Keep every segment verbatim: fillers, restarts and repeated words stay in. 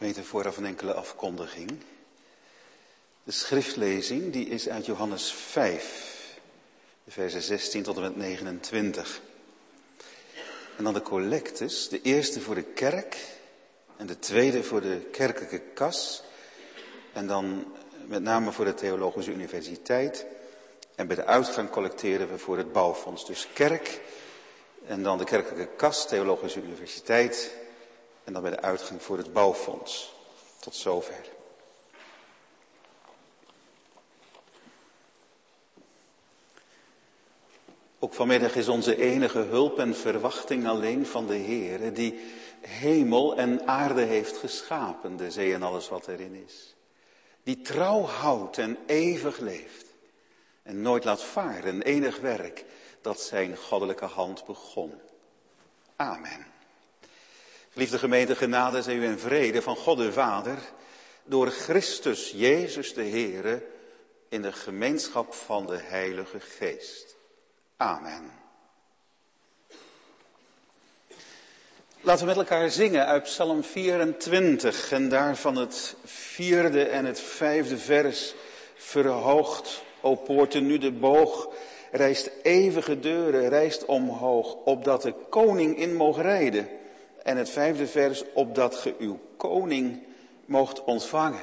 Gemeente, vooraf een enkele afkondiging. De schriftlezing die is uit Johannes vijf, de versen zestien tot en met negenentwintig. En dan de collectes, de eerste voor de kerk en de tweede voor de kerkelijke kas. En dan met name voor de Theologische Universiteit. En bij de uitgang collecteren we voor het bouwfonds. Dus kerk en dan de kerkelijke kas, Theologische Universiteit. En dan bij de uitgang voor het bouwfonds. Tot zover. Ook vanmiddag is onze enige hulp en verwachting alleen van de Heere, die hemel en aarde heeft geschapen, de zee en alles wat erin is. Die trouw houdt en eeuwig leeft. En nooit laat varen, enig werk dat zijn goddelijke hand begon. Amen. Geliefde gemeente, genade zij u en vrede van God de Vader, door Christus Jezus de Heere, in de gemeenschap van de Heilige Geest. Amen. Laten we met elkaar zingen uit Psalm vierentwintig en daarvan het vierde en het vijfde vers. Verhoogd, o poorten, nu de boog, rijst eeuwige deuren, rijst omhoog, opdat de koning in moog rijden. En het vijfde vers, opdat ge uw koning moogt ontvangen.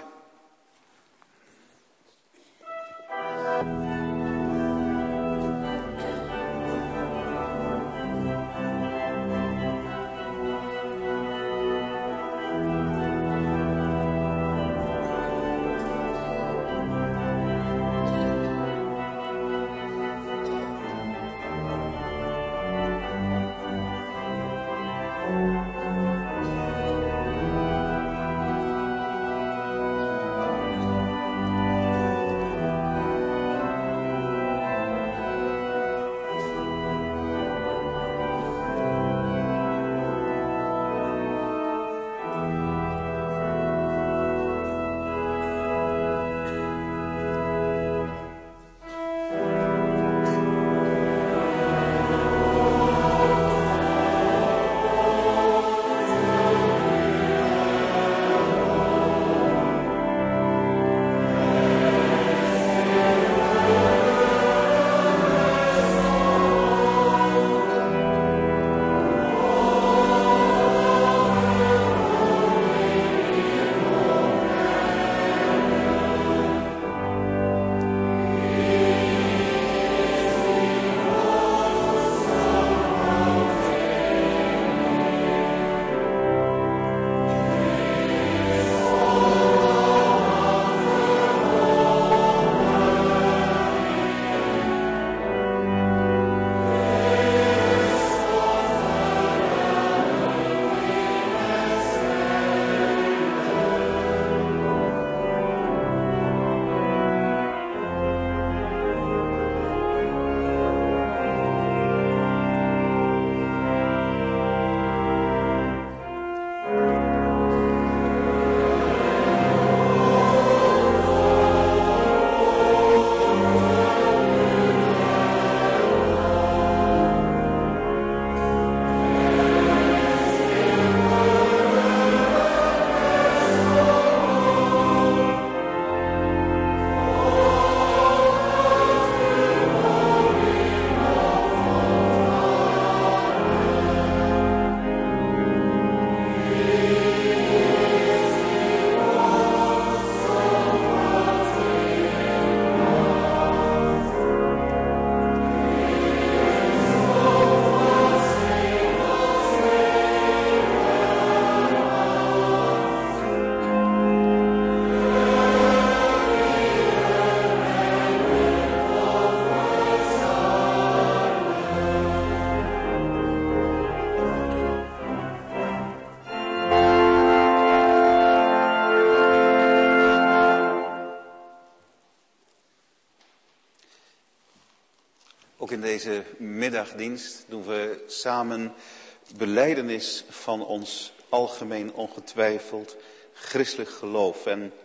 In deze middagdienst doen we samen belijdenis van ons algemeen ongetwijfeld christelijk geloof. En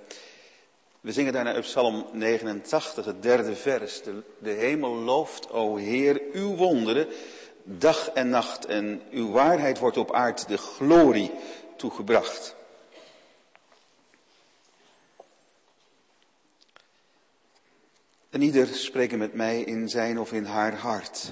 we zingen daarna uit Psalm negenentachtig, het derde vers. De, de hemel looft, o Heer, uw wonderen, dag en nacht. En uw waarheid wordt op aard de glorie toegebracht. En ieder spreken met mij in zijn of in haar hart.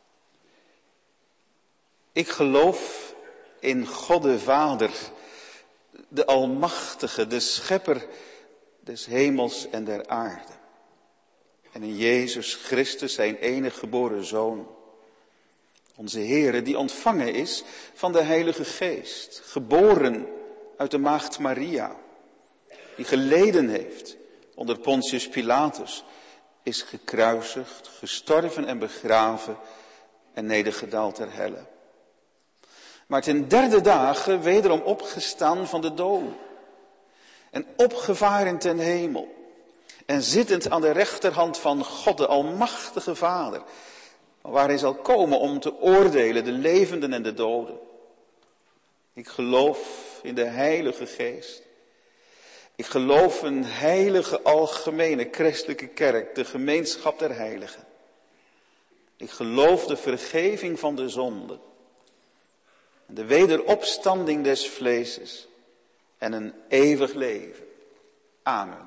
Ik geloof in God de Vader, de Almachtige, de Schepper des hemels en der aarde. En in Jezus Christus, zijn enige geboren Zoon. Onze Heere, die ontvangen is van de Heilige Geest. Geboren uit de maagd Maria. Die geleden heeft onder Pontius Pilatus. Is gekruisigd, gestorven en begraven en nedergedaald ter helle. Maar ten derde dagen wederom opgestaan van de doden. En opgevaren ten hemel. En zittend aan de rechterhand van God, de Almachtige Vader. Waar hij zal komen om te oordelen de levenden en de doden. Ik geloof in de Heilige Geest. Ik geloof een heilige algemene christelijke kerk, de gemeenschap der heiligen. Ik geloof de vergeving van de zonden. De wederopstanding des vleeses en een eeuwig leven. Amen.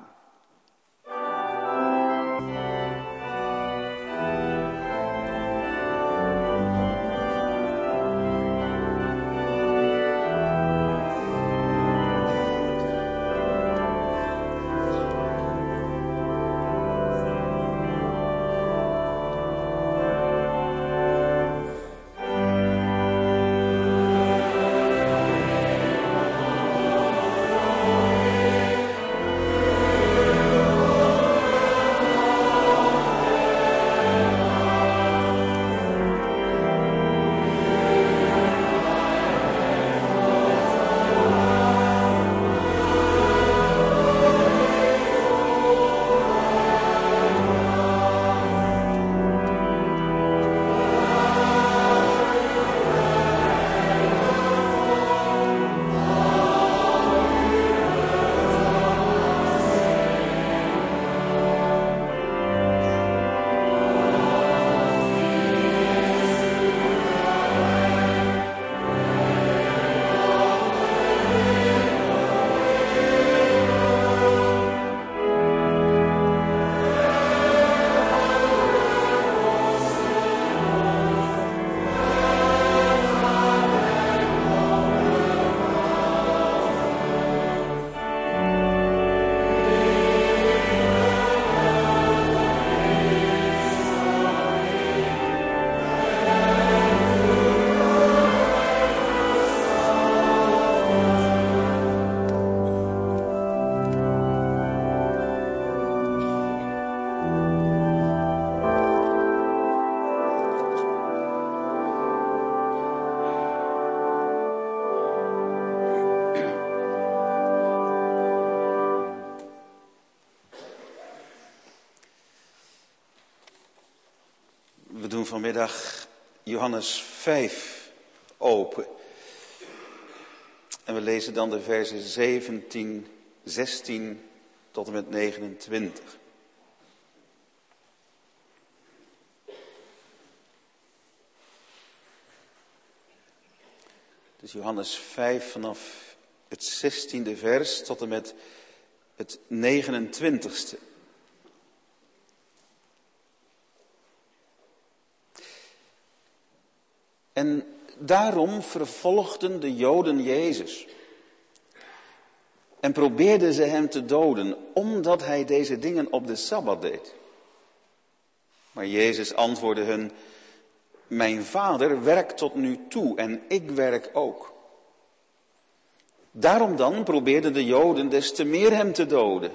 We doen vanmiddag Johannes vijf open. En we lezen dan de versen zeventien, zestien tot en met negenentwintig. Dus Johannes vijf vanaf het zestiende vers tot en met het negenentwintigste. En daarom vervolgden de Joden Jezus. En probeerden ze hem te doden, omdat hij deze dingen op de Sabbat deed. Maar Jezus antwoordde hun: mijn Vader werkt tot nu toe en ik werk ook. Daarom dan probeerden de Joden des te meer hem te doden.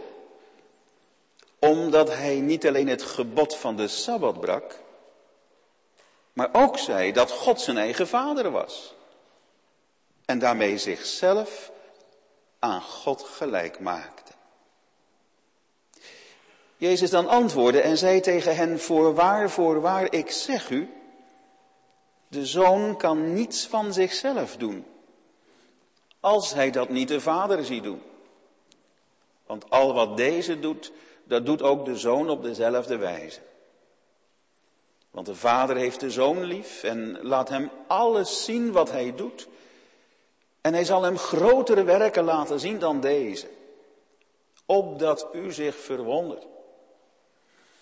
Omdat hij niet alleen het gebod van de Sabbat brak, maar ook zei dat God zijn eigen Vader was. En daarmee zichzelf aan God gelijk maakte. Jezus dan antwoordde en zei tegen hen: voorwaar, voorwaar, ik zeg u, de Zoon kan niets van zichzelf doen, als hij dat niet de Vader ziet doen. Want al wat deze doet, dat doet ook de Zoon op dezelfde wijze. Want de Vader heeft de Zoon lief en laat hem alles zien wat hij doet. En hij zal hem grotere werken laten zien dan deze, opdat u zich verwondert.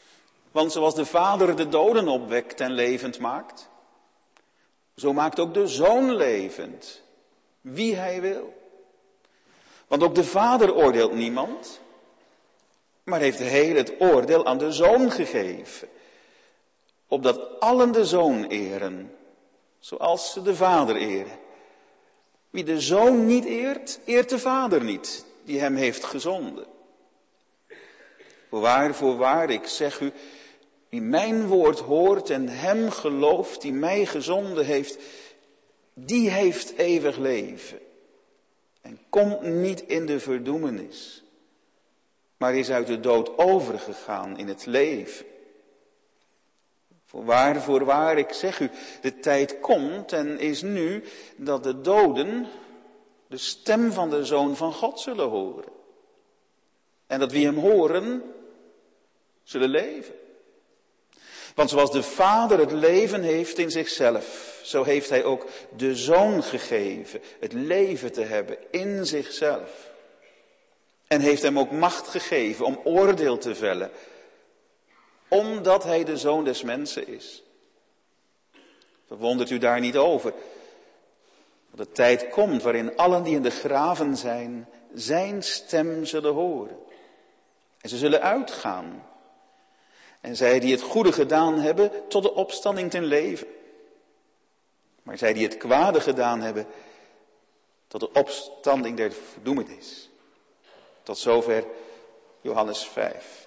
Want zoals de Vader de doden opwekt en levend maakt, zo maakt ook de Zoon levend, wie hij wil. Want ook de Vader oordeelt niemand, maar heeft heel het oordeel aan de Zoon gegeven. Opdat allen de Zoon eren, zoals ze de Vader eren. Wie de Zoon niet eert, eert de Vader niet, die hem heeft gezonden. Voorwaar, voorwaar, ik zeg u, wie mijn woord hoort en hem gelooft, die mij gezonden heeft, die heeft eeuwig leven. En komt niet in de verdoemenis, maar is uit de dood overgegaan in het leven. Voorwaar, voorwaar, ik zeg u, de tijd komt en is nu dat de doden de stem van de Zoon van God zullen horen. En dat wie hem horen, zullen leven. Want zoals de Vader het leven heeft in zichzelf, zo heeft hij ook de Zoon gegeven het leven te hebben in zichzelf. En heeft hem ook macht gegeven om oordeel te vellen, omdat hij de Zoon des mensen is. Verwondert u daar niet over. Want de tijd komt waarin allen die in de graven zijn, zijn stem zullen horen. En ze zullen uitgaan. En zij die het goede gedaan hebben, tot de opstanding ten leven. Maar zij die het kwade gedaan hebben, tot de opstanding der verdoemenis. Tot zover Johannes vijf.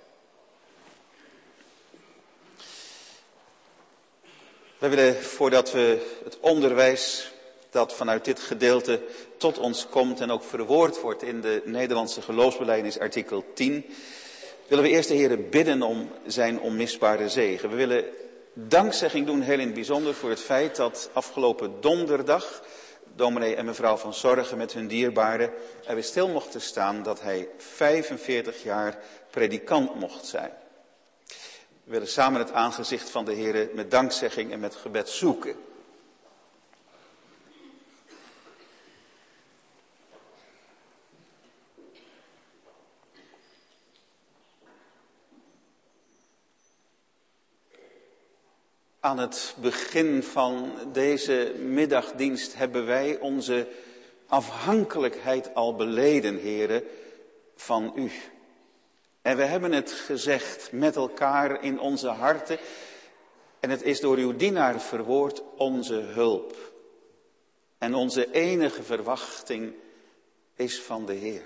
We willen, voordat we het onderwijs dat vanuit dit gedeelte tot ons komt en ook verwoord wordt in de Nederlandse geloofsbelijdenis artikel tien, willen we eerst de Heere bidden om zijn onmisbare zegen. We willen dankzegging doen, heel in het bijzonder, voor het feit dat afgelopen donderdag dominee en mevrouw van Zorgen met hun dierbaren er weer stil mochten staan dat hij vijfenveertig jaar predikant mocht zijn. We willen samen het aangezicht van de Heere met dankzegging en met gebed zoeken. Aan het begin van deze middagdienst hebben wij onze afhankelijkheid al beleden, Heere, van u. En we hebben het gezegd met elkaar in onze harten. En het is door uw dienaar verwoord onze hulp. En onze enige verwachting is van de Heer.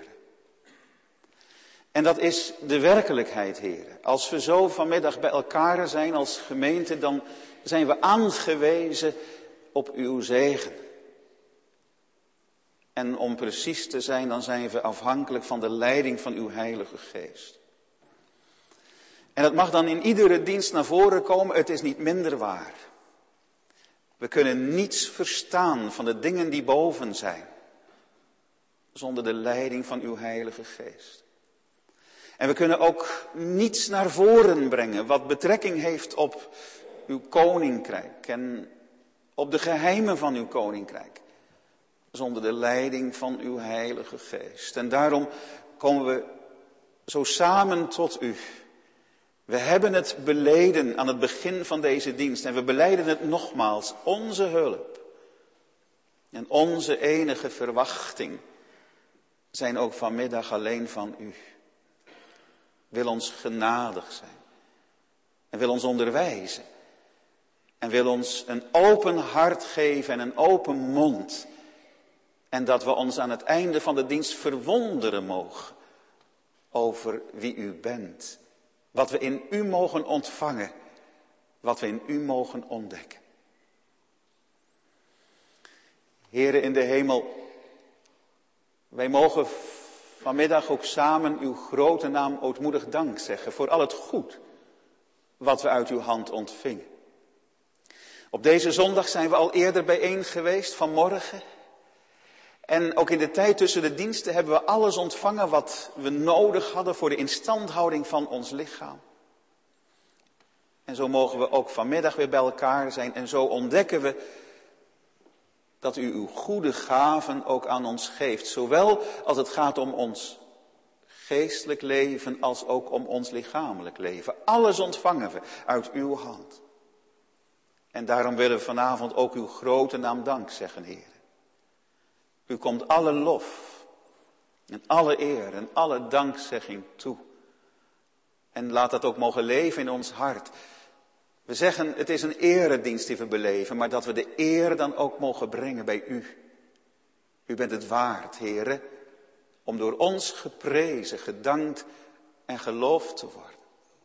En dat is de werkelijkheid, Heer. Als we zo vanmiddag bij elkaar zijn als gemeente, dan zijn we aangewezen op uw zegen. En om precies te zijn, dan zijn we afhankelijk van de leiding van uw Heilige Geest. En dat mag dan in iedere dienst naar voren komen, het is niet minder waar. We kunnen niets verstaan van de dingen die boven zijn, zonder de leiding van uw Heilige Geest. En we kunnen ook niets naar voren brengen wat betrekking heeft op uw koninkrijk en op de geheimen van uw koninkrijk, zonder de leiding van uw Heilige Geest. En daarom komen we zo samen tot u. We hebben het beleden aan het begin van deze dienst en we belijden het nogmaals. Onze hulp en onze enige verwachting zijn ook vanmiddag alleen van u. Wil ons genadig zijn en wil ons onderwijzen en wil ons een open hart geven en een open mond. En dat we ons aan het einde van de dienst verwonderen mogen over wie u bent. Wat we in u mogen ontvangen, wat we in u mogen ontdekken. Here in de hemel, wij mogen vanmiddag ook samen uw grote naam ootmoedig dank zeggen voor al het goed wat we uit uw hand ontvingen. Op deze zondag zijn we al eerder bijeen geweest vanmorgen. En ook in de tijd tussen de diensten hebben we alles ontvangen wat we nodig hadden voor de instandhouding van ons lichaam. En zo mogen we ook vanmiddag weer bij elkaar zijn en zo ontdekken we dat u uw goede gaven ook aan ons geeft. Zowel als het gaat om ons geestelijk leven als ook om ons lichamelijk leven. Alles ontvangen we uit uw hand. En daarom willen we vanavond ook uw grote naam dank zeggen, Heer. U komt alle lof en alle eer en alle dankzegging toe. En laat dat ook mogen leven in ons hart. We zeggen, het is een eredienst die we beleven, maar dat we de eer dan ook mogen brengen bij u. U bent het waard, Heere, om door ons geprezen, gedankt en geloofd te worden.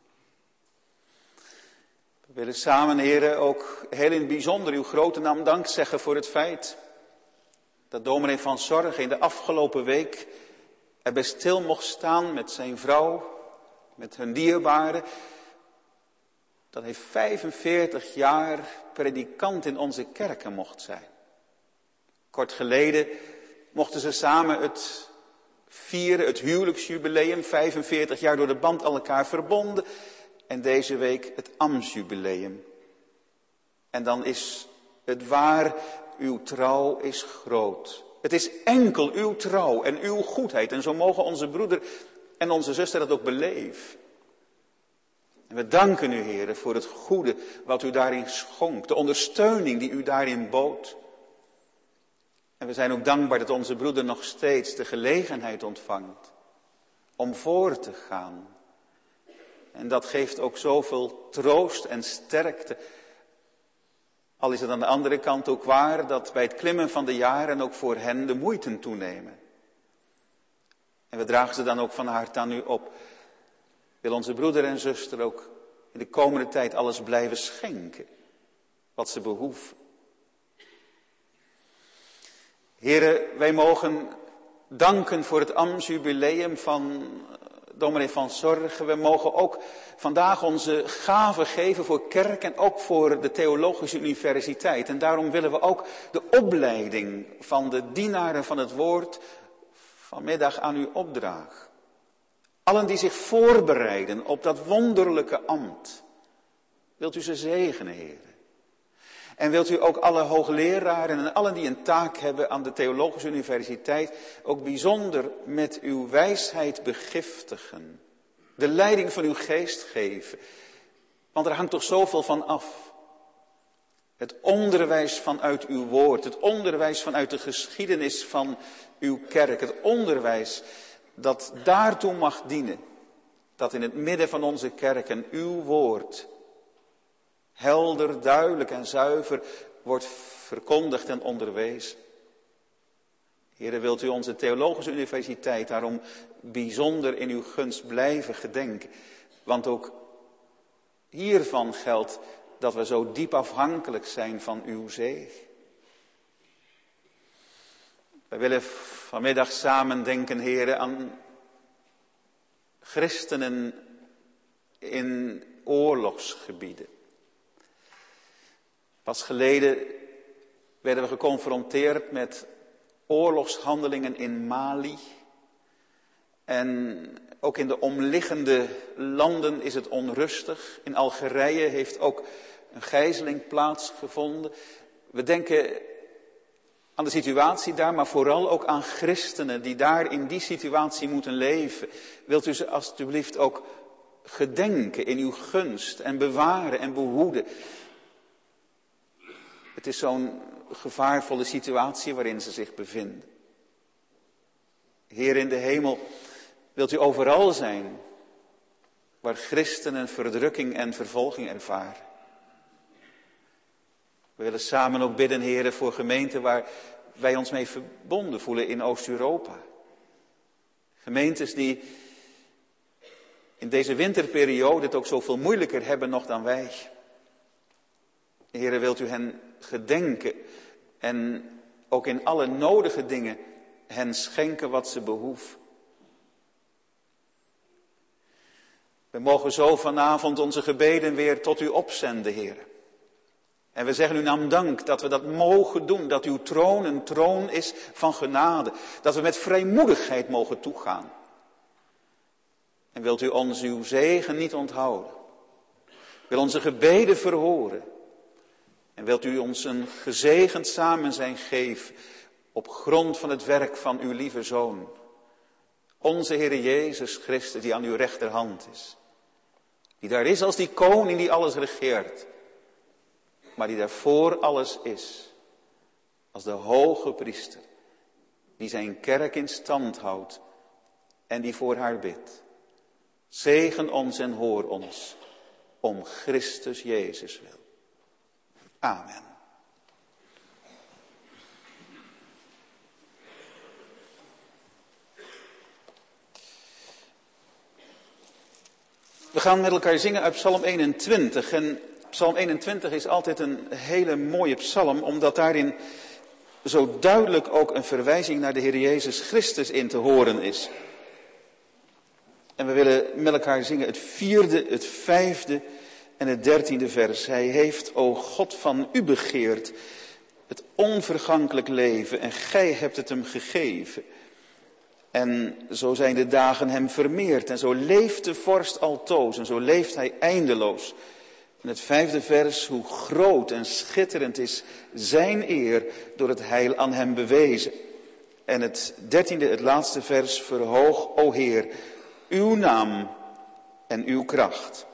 We willen samen, Heere, ook heel in het bijzonder uw grote naam dank zeggen voor het feit dat dominee van Zorgen in de afgelopen week erbij stil mocht staan met zijn vrouw, met hun dierbaren. Dat hij vijfenveertig jaar predikant in onze kerken mocht zijn. Kort geleden mochten ze samen het vieren, het huwelijksjubileum, vijfenveertig jaar door de band aan elkaar verbonden. En deze week het ambtsjubileum. En dan is het waar, uw trouw is groot. Het is enkel uw trouw en uw goedheid. En zo mogen onze broeder en onze zuster dat ook beleven. En we danken u, Heere, voor het goede wat u daarin schonk. De ondersteuning die u daarin bood. En we zijn ook dankbaar dat onze broeder nog steeds de gelegenheid ontvangt om voor te gaan. En dat geeft ook zoveel troost en sterkte. Al is het aan de andere kant ook waar dat bij het klimmen van de jaren ook voor hen de moeiten toenemen. En we dragen ze dan ook van harte aan u op. Wil onze broeder en zuster ook in de komende tijd alles blijven schenken wat ze behoeven. Heren, wij mogen danken voor het ambtsjubileum van dominee van Zorgen. We mogen ook vandaag onze gaven geven voor kerk en ook voor de Theologische Universiteit. En daarom willen we ook de opleiding van de dienaren van het woord vanmiddag aan u opdragen. Allen die zich voorbereiden op dat wonderlijke ambt. Wilt u ze zegenen, Heer. En wilt u ook alle hoogleraren en allen die een taak hebben aan de Theologische Universiteit ook bijzonder met uw wijsheid begiftigen. De leiding van uw geest geven. Want er hangt toch zoveel van af. Het onderwijs vanuit uw woord. Het onderwijs vanuit de geschiedenis van uw kerk. Het onderwijs dat daartoe mag dienen. Dat in het midden van onze kerken uw woord helder, duidelijk en zuiver wordt verkondigd en onderwezen. Heere, wilt u onze Theologische Universiteit daarom bijzonder in uw gunst blijven gedenken. Want ook hiervan geldt dat we zo diep afhankelijk zijn van uw zegen. Wij willen vanmiddag samen denken, Heere, aan christenen in oorlogsgebieden. Pas geleden werden we geconfronteerd met oorlogshandelingen in Mali. En ook in de omliggende landen is het onrustig. In Algerije heeft ook een gijzeling plaatsgevonden. We denken aan de situatie daar, maar vooral ook aan christenen die daar in die situatie moeten leven. Wilt u ze alstublieft ook gedenken in uw gunst en bewaren en behoeden. Het is zo'n gevaarvolle situatie waarin ze zich bevinden. Heer in de hemel, wilt u overal zijn waar christenen verdrukking en vervolging ervaren. We willen samen ook bidden, Heer, voor gemeenten waar wij ons mee verbonden voelen in Oost-Europa. Gemeentes die in deze winterperiode het ook zoveel moeilijker hebben nog dan wij. Heere, wilt u hen gedenken en ook in alle nodige dingen hen schenken wat ze behoeven. We mogen zo vanavond onze gebeden weer tot u opzenden, Heere. En we zeggen u naam dank dat we dat mogen doen, dat uw troon een troon is van genade. Dat we met vrijmoedigheid mogen toegaan. En wilt u ons uw zegen niet onthouden. Wil onze gebeden verhoren. En wilt u ons een gezegend samenzijn geven op grond van het werk van uw lieve Zoon. Onze Heer Jezus Christus die aan uw rechterhand is. Die daar is als die koning die alles regeert. Maar die daarvoor alles is. Als de hoge priester. Die zijn kerk in stand houdt. En die voor haar bidt. Zegen ons en hoor ons. Om Christus Jezus wil. Amen. We gaan met elkaar zingen uit Psalm eenentwintig. En Psalm eenentwintig is altijd een hele mooie psalm, omdat daarin zo duidelijk ook een verwijzing naar de Heer Jezus Christus in te horen is. En we willen met elkaar zingen het vierde, het vijfde en het dertiende vers. Hij heeft, o God, van u begeerd het onvergankelijk leven en gij hebt het hem gegeven. En zo zijn de dagen hem vermeerd en zo leeft de vorst altoos en zo leeft hij eindeloos. In het vijfde vers, hoe groot en schitterend is zijn eer door het heil aan hem bewezen. En het dertiende, het laatste vers, verhoog, o Heer, uw naam en uw kracht.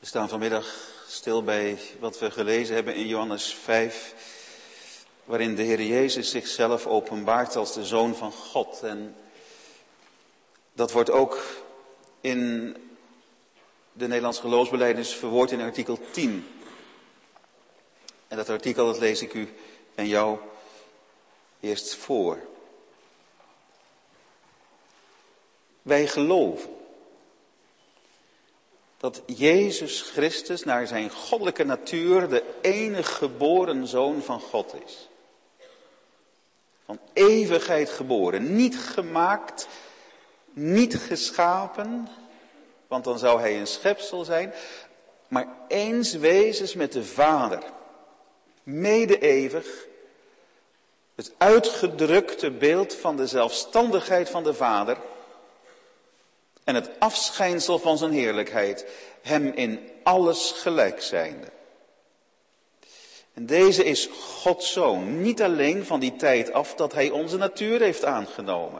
We staan vanmiddag stil bij wat we gelezen hebben in Johannes vijf, waarin de Heer Jezus zichzelf openbaart als de Zoon van God. En dat wordt ook in de Nederlandse geloofsbelijdenis verwoord in artikel tien. En dat artikel, dat lees ik u en jou eerst voor. Wij geloven dat Jezus Christus naar zijn goddelijke natuur de enige geboren Zoon van God is. Van eeuwigheid geboren, niet gemaakt, niet geschapen, want dan zou hij een schepsel zijn, maar eens wezens met de Vader, mede eeuwig, het uitgedrukte beeld van de zelfstandigheid van de Vader en het afschijnsel van zijn heerlijkheid, hem in alles gelijk zijnde. En deze is Gods Zoon, niet alleen van die tijd af dat hij onze natuur heeft aangenomen,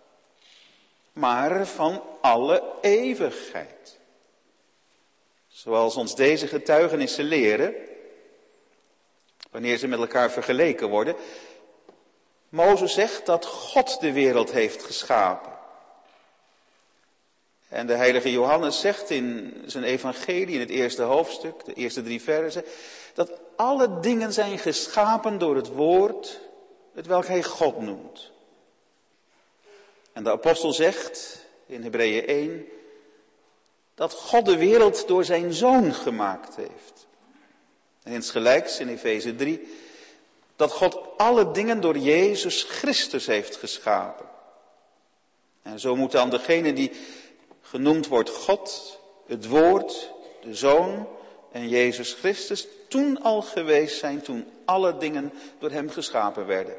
maar van alle eeuwigheid. Zoals ons deze getuigenissen leren, wanneer ze met elkaar vergeleken worden. Mozes zegt dat God de wereld heeft geschapen. En de heilige Johannes zegt in zijn evangelie, in het eerste hoofdstuk, de eerste drie versen, dat alle dingen zijn geschapen door het woord, het welk hij God noemt. En de apostel zegt in Hebreeën één, dat God de wereld door zijn Zoon gemaakt heeft. En insgelijks in Efeze drie, dat God alle dingen door Jezus Christus heeft geschapen. En zo moet dan degene die genoemd wordt God, het Woord, de Zoon en Jezus Christus, toen al geweest zijn, toen alle dingen door hem geschapen werden.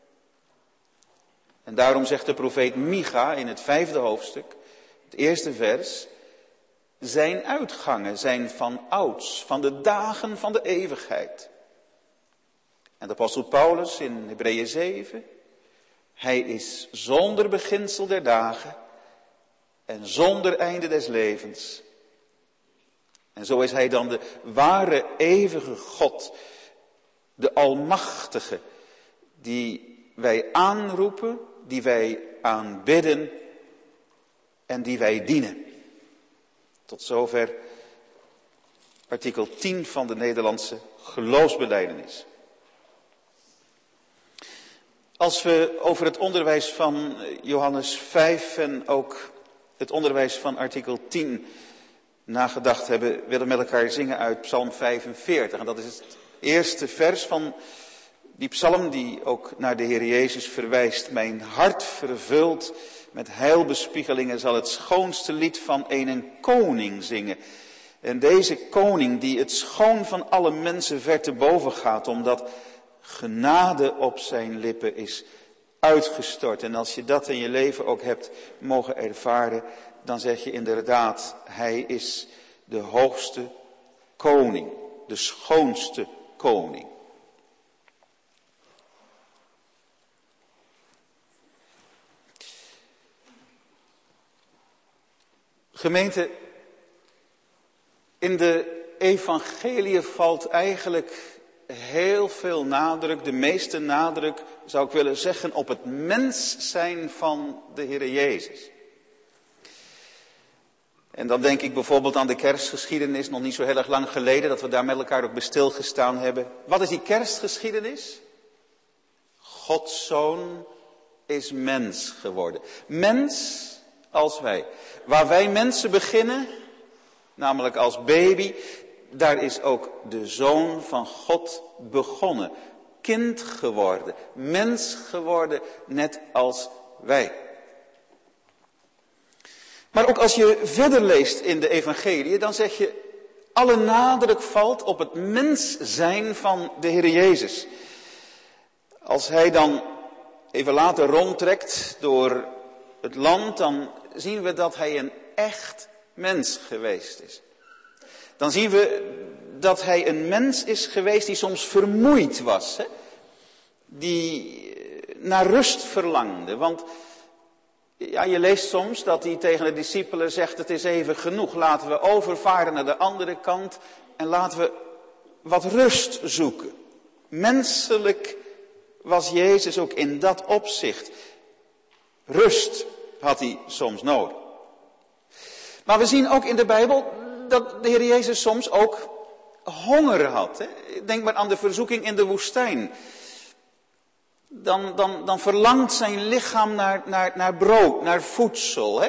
En daarom zegt de profeet Micha in het vijfde hoofdstuk, het eerste vers, zijn uitgangen zijn van ouds, van de dagen van de eeuwigheid. En de apostel Paulus in Hebreeën zeven, hij is zonder beginsel der dagen en zonder einde des levens. En zo is hij dan de ware eeuwige God, de Almachtige, die wij aanroepen, die wij aanbidden en die wij dienen. Tot zover artikel tien van de Nederlandse geloofsbelijdenis. Als we over het onderwijs van Johannes vijf en ook het onderwijs van artikel tien nagedacht hebben, willen we met elkaar zingen uit Psalm vijfenveertig. En dat is het eerste vers van die psalm die ook naar de Heer Jezus verwijst. Mijn hart vervuld met heilbespiegelingen zal het schoonste lied van een koning zingen. En deze koning die het schoon van alle mensen ver te boven gaat, omdat genade op zijn lippen is uitgestort. En als je dat in je leven ook hebt mogen ervaren, dan zeg je inderdaad, hij is de hoogste koning, de schoonste koning. Gemeente, in de evangelie valt eigenlijk heel veel nadruk, de meeste nadruk zou ik willen zeggen, op het mens zijn van de Heer Jezus. En dan denk ik bijvoorbeeld aan de kerstgeschiedenis, nog niet zo heel erg lang geleden, dat we daar met elkaar ook bij stilgestaan hebben. Wat is die kerstgeschiedenis? Gods Zoon is mens geworden. Mens als wij. Waar wij mensen beginnen, namelijk als baby, daar is ook de Zoon van God begonnen. Kind geworden, mens geworden, net als wij. Maar ook als je verder leest in de evangelie, dan zeg je, alle nadruk valt op het mens zijn van de Heer Jezus. Als hij dan even later rondtrekt door het land, dan zien we dat hij een echt mens geweest is. Dan zien we dat hij een mens is geweest die soms vermoeid was. Hè? Die naar rust verlangde. Want Ja, je leest soms dat hij tegen de discipelen zegt, het is even genoeg. Laten we overvaren naar de andere kant en laten we wat rust zoeken. Menselijk was Jezus ook in dat opzicht. Rust had hij soms nodig. Maar we zien ook in de Bijbel dat de Heer Jezus soms ook honger had. Hè? Denk maar aan de verzoeking in de woestijn. Dan, dan, dan verlangt zijn lichaam naar, naar, naar brood, naar voedsel. Hè?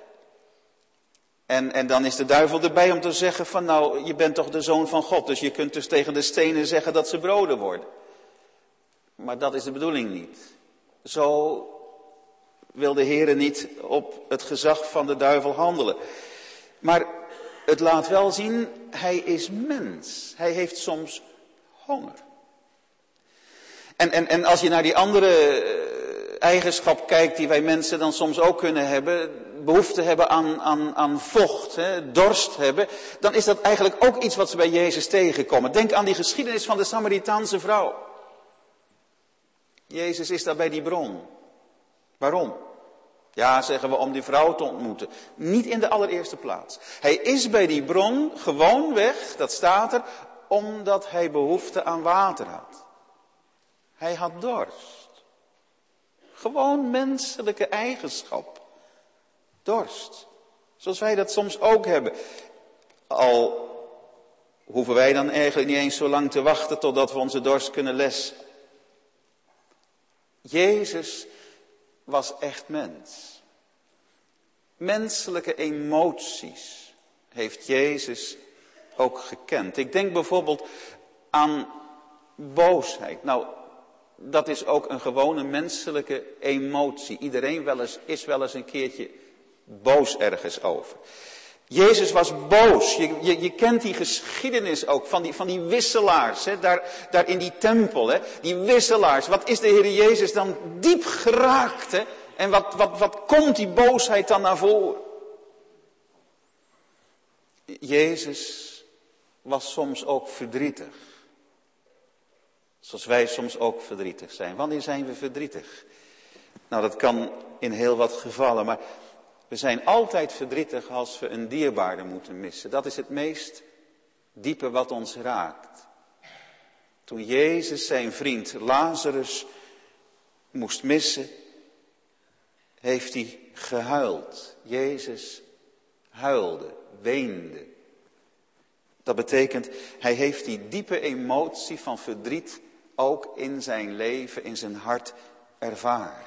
En, en dan is de duivel erbij om te zeggen van nou, je bent toch de Zoon van God. Dus je kunt dus tegen de stenen zeggen dat ze broden worden. Maar dat is de bedoeling niet. Zo wil de Heer niet op het gezag van de duivel handelen. Maar het laat wel zien, hij is mens. Hij heeft soms honger. En, en, en als je naar die andere eigenschap kijkt die wij mensen dan soms ook kunnen hebben, behoefte hebben aan, aan, aan vocht, hè, dorst hebben, dan is dat eigenlijk ook iets wat ze bij Jezus tegenkomen. Denk aan die geschiedenis van de Samaritaanse vrouw. Jezus is daar bij die bron. Waarom? Ja, zeggen we, om die vrouw te ontmoeten. Niet in de allereerste plaats. Hij is bij die bron gewoonweg, dat staat er, omdat hij behoefte aan water had. Hij had dorst. Gewoon menselijke eigenschap. Dorst. Zoals wij dat soms ook hebben. Al hoeven wij dan eigenlijk niet eens zo lang te wachten totdat we onze dorst kunnen lessen. Jezus was echt mens. Menselijke emoties heeft Jezus ook gekend. Ik denk bijvoorbeeld aan boosheid. Nou, dat is ook een gewone menselijke emotie. Iedereen wel eens, is wel eens een keertje boos ergens over. Jezus was boos. Je, je, je kent die geschiedenis ook van die, van die wisselaars. Hè, daar, daar in die tempel. Hè, die wisselaars. Wat is de Heer Jezus dan diep geraakt. Hè? En wat, wat, wat komt die boosheid dan naar voren? Jezus was soms ook verdrietig. Zoals wij soms ook verdrietig zijn. Wanneer zijn we verdrietig? Nou, dat kan in heel wat gevallen. Maar we zijn altijd verdrietig als we een dierbare moeten missen. Dat is het meest diepe wat ons raakt. Toen Jezus zijn vriend Lazarus moest missen, heeft hij gehuild. Jezus huilde, weende. Dat betekent, hij heeft die diepe emotie van verdriet ook in zijn leven, in zijn hart ervaren.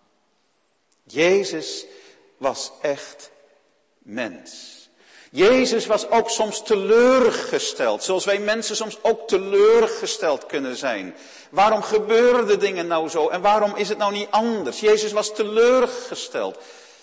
Jezus was echt mens. Jezus was ook soms teleurgesteld, zoals wij mensen soms ook teleurgesteld kunnen zijn. Waarom gebeuren de dingen nou zo en waarom is het nou niet anders? Jezus was teleurgesteld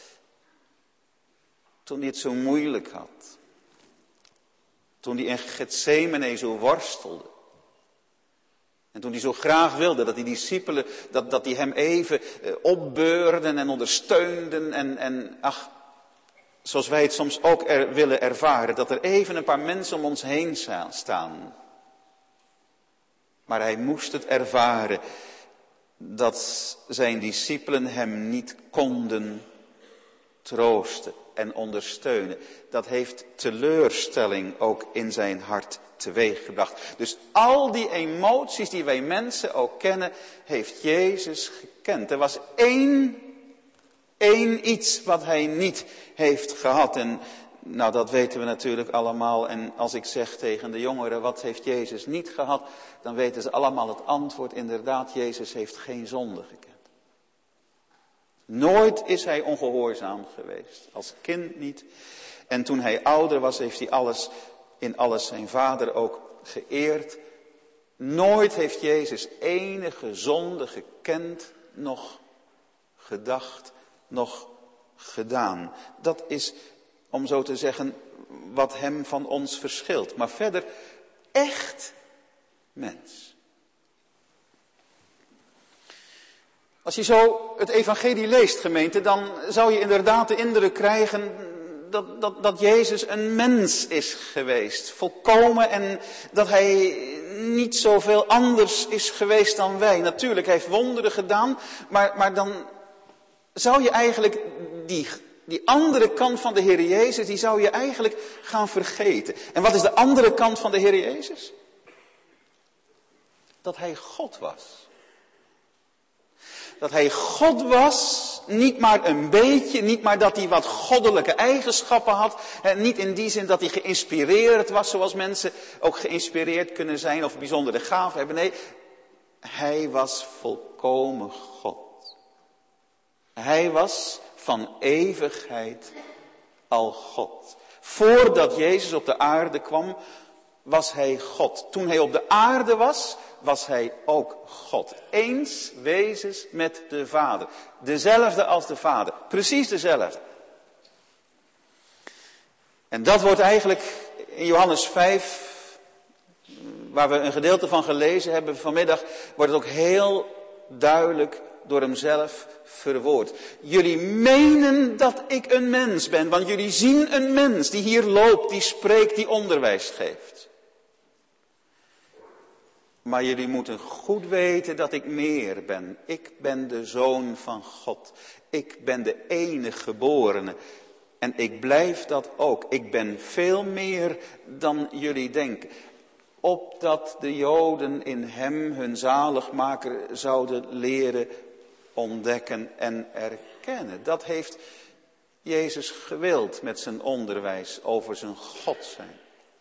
toen hij het zo moeilijk had. Toen hij in Getsemane zo worstelde. En toen hij zo graag wilde dat die discipelen, dat, dat die hem even eh, opbeurden en ondersteunden. En, en ach, zoals wij het soms ook er, willen ervaren, dat er even een paar mensen om ons heen staan. Maar hij moest het ervaren dat zijn discipelen hem niet konden troosten en ondersteunen. Dat heeft teleurstelling ook in zijn hart teweeggebracht. Dus al die emoties die wij mensen ook kennen, heeft Jezus gekend. Er was één, één iets wat hij niet heeft gehad. En nou, dat weten we natuurlijk allemaal. En als ik zeg tegen de jongeren, wat heeft Jezus niet gehad? Dan weten ze allemaal het antwoord. Inderdaad, Jezus heeft geen zonde gekend. Nooit is hij ongehoorzaam geweest. Als kind niet. En toen hij ouder was, heeft hij alles, in alles zijn vader ook geëerd. Nooit heeft Jezus enige zonde gekend, nog gedacht, nog gedaan. Dat is, om zo te zeggen, wat hem van ons verschilt. Maar verder, echt mens. Als je zo het evangelie leest, gemeente, dan zou je inderdaad de indruk krijgen dat, dat, dat Jezus een mens is geweest. Volkomen, en dat hij niet zoveel anders is geweest dan wij. Natuurlijk, hij heeft wonderen gedaan, maar, maar dan zou je eigenlijk die, die andere kant van de Heer Jezus, die zou je eigenlijk gaan vergeten. En wat is de andere kant van de Heer Jezus? Dat hij God was. Dat hij God was, niet maar een beetje, niet maar dat hij wat goddelijke eigenschappen had. En niet in die zin dat hij geïnspireerd was, zoals mensen ook geïnspireerd kunnen zijn of bijzondere gaven hebben. Nee, hij was volkomen God. Hij was van eeuwigheid al God. Voordat Jezus op de aarde kwam, was hij God. Toen hij op de aarde was, was hij ook God. Eens wezens met de Vader. Dezelfde als de Vader. Precies dezelfde. En dat wordt eigenlijk in Johannes vijf, waar we een gedeelte van gelezen hebben vanmiddag, wordt het ook heel duidelijk door hemzelf verwoord. Jullie menen dat ik een mens ben, want jullie zien een mens die hier loopt, die spreekt, die onderwijs geeft. Maar jullie moeten goed weten dat ik meer ben. Ik ben de Zoon van God. Ik ben de enige geborene. En ik blijf dat ook. Ik ben veel meer dan jullie denken. Opdat de Joden in hem hun zaligmaker zouden leren ontdekken en erkennen. Dat heeft Jezus gewild met zijn onderwijs over zijn God zijn.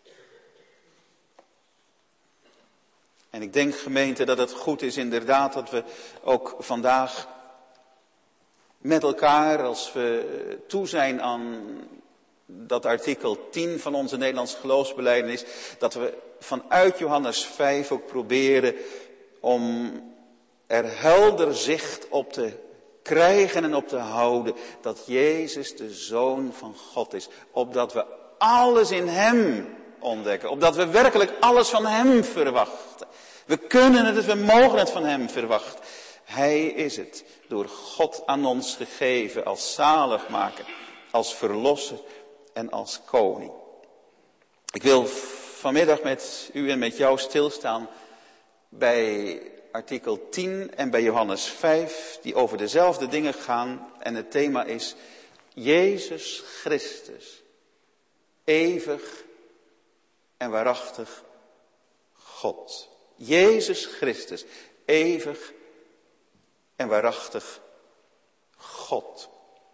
En ik denk, gemeente, dat het goed is inderdaad dat we ook vandaag met elkaar, als we toe zijn aan dat artikel tien van onze Nederlandse geloofsbelijdenis, dat we vanuit Johannes vijf ook proberen om er helder zicht op te krijgen en op te houden dat Jezus de Zoon van God is. Opdat we alles in hem ontdekken. Opdat we werkelijk alles van hem verwachten. We kunnen het, we mogen het van hem verwachten. Hij is het, door God aan ons gegeven als zaligmaker, als verlosser en als koning. Ik wil vanmiddag met u en met jou stilstaan bij artikel tien en bij Johannes vijf, die over dezelfde dingen gaan. En het thema is Jezus Christus, eeuwig en waarachtig God. Jezus Christus, eeuwig en waarachtig God.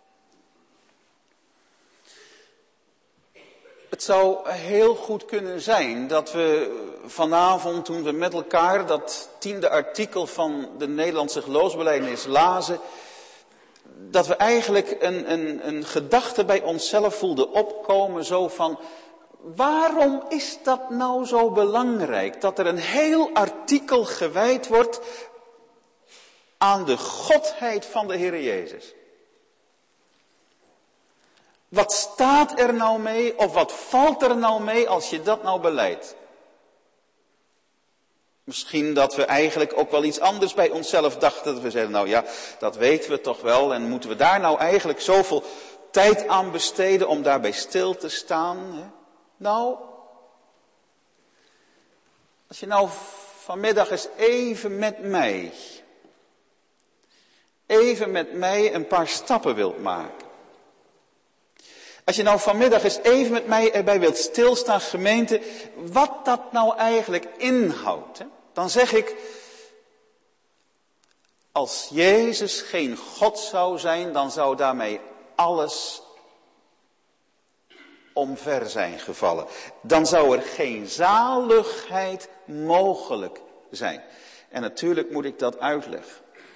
Het zou heel goed kunnen zijn dat we vanavond, toen we met elkaar dat tiende artikel van de Nederlandse geloofsbelijdenis lazen, dat we eigenlijk een, een, een gedachte bij onszelf voelden opkomen, zo van: waarom is dat nou zo belangrijk? Dat er een heel artikel gewijd wordt aan de godheid van de Heer Jezus. Wat staat er nou mee, of wat valt er nou mee als je dat nou belijdt? Misschien dat we eigenlijk ook wel iets anders bij onszelf dachten. Dat we zeiden, nou ja, dat weten we toch wel. En moeten we daar nou eigenlijk zoveel tijd aan besteden om daarbij stil te staan? Hè? Nou, als je nou vanmiddag eens even met mij, even met mij een paar stappen wilt maken. Als je nou vanmiddag eens even met mij erbij wilt stilstaan, gemeente, wat dat nou eigenlijk inhoudt. Hè? Dan zeg ik, als Jezus geen God zou zijn, dan zou daarmee alles omver zijn gevallen. Dan zou er geen zaligheid mogelijk zijn. En natuurlijk moet ik dat uitleggen.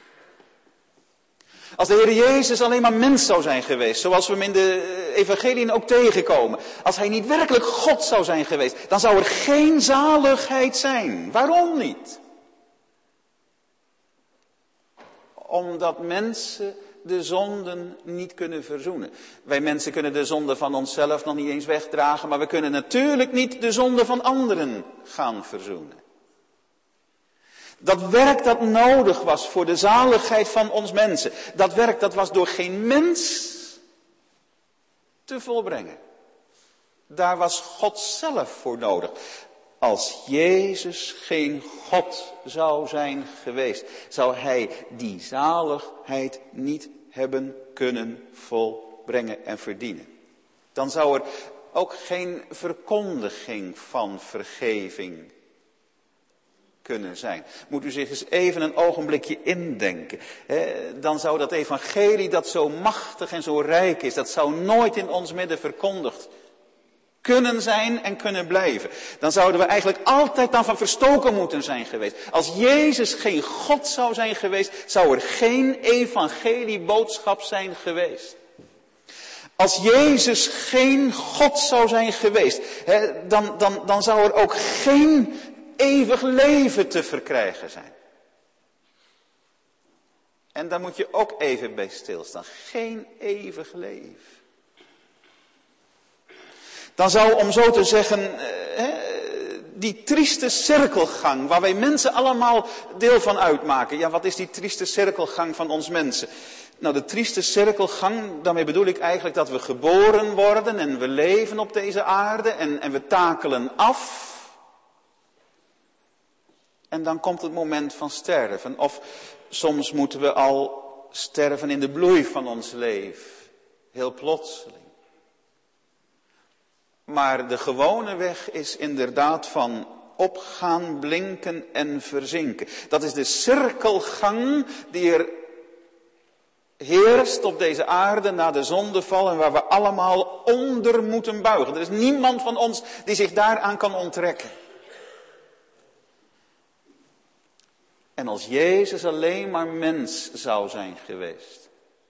Als de Heer Jezus alleen maar mens zou zijn geweest, zoals we hem in de evangeliën ook tegenkomen. Als hij niet werkelijk God zou zijn geweest, dan zou er geen zaligheid zijn. Waarom niet? Omdat mensen de zonden niet kunnen verzoenen. Wij mensen kunnen de zonde van onszelf nog niet eens wegdragen, maar we kunnen natuurlijk niet de zonde van anderen gaan verzoenen. Dat werk dat nodig was voor de zaligheid van ons mensen, dat werk dat was door geen mens te volbrengen. Daar was God zelf voor nodig. Als Jezus geen God zou zijn geweest, zou hij die zaligheid niet hebben kunnen volbrengen en verdienen. Dan zou er ook geen verkondiging van vergeving kunnen zijn. Moet u zich eens even een ogenblikje indenken. Dan zou dat evangelie dat zo machtig en zo rijk is, dat zou nooit in ons midden verkondigd kunnen zijn en kunnen blijven. Dan zouden we eigenlijk altijd dan van verstoken moeten zijn geweest. Als Jezus geen God zou zijn geweest, zou er geen evangelieboodschap zijn geweest. Als Jezus geen God zou zijn geweest, hè, dan, dan, dan zou er ook geen eeuwig leven te verkrijgen zijn. En daar moet je ook even bij stilstaan. Geen eeuwig leven. Dan zou, om zo te zeggen, hè, die trieste cirkelgang waar wij mensen allemaal deel van uitmaken. Ja, wat is die trieste cirkelgang van ons mensen? Nou, de trieste cirkelgang, daarmee bedoel ik eigenlijk dat we geboren worden en we leven op deze aarde en, en we takelen af. En dan komt het moment van sterven. Of soms moeten we al sterven in de bloei van ons leven. Heel plotseling. Maar de gewone weg is inderdaad van opgaan, blinken en verzinken. Dat is de cirkelgang die er heerst op deze aarde na de zondeval en waar we allemaal onder moeten buigen. Er is niemand van ons die zich daaraan kan onttrekken. En als Jezus alleen maar mens zou zijn geweest,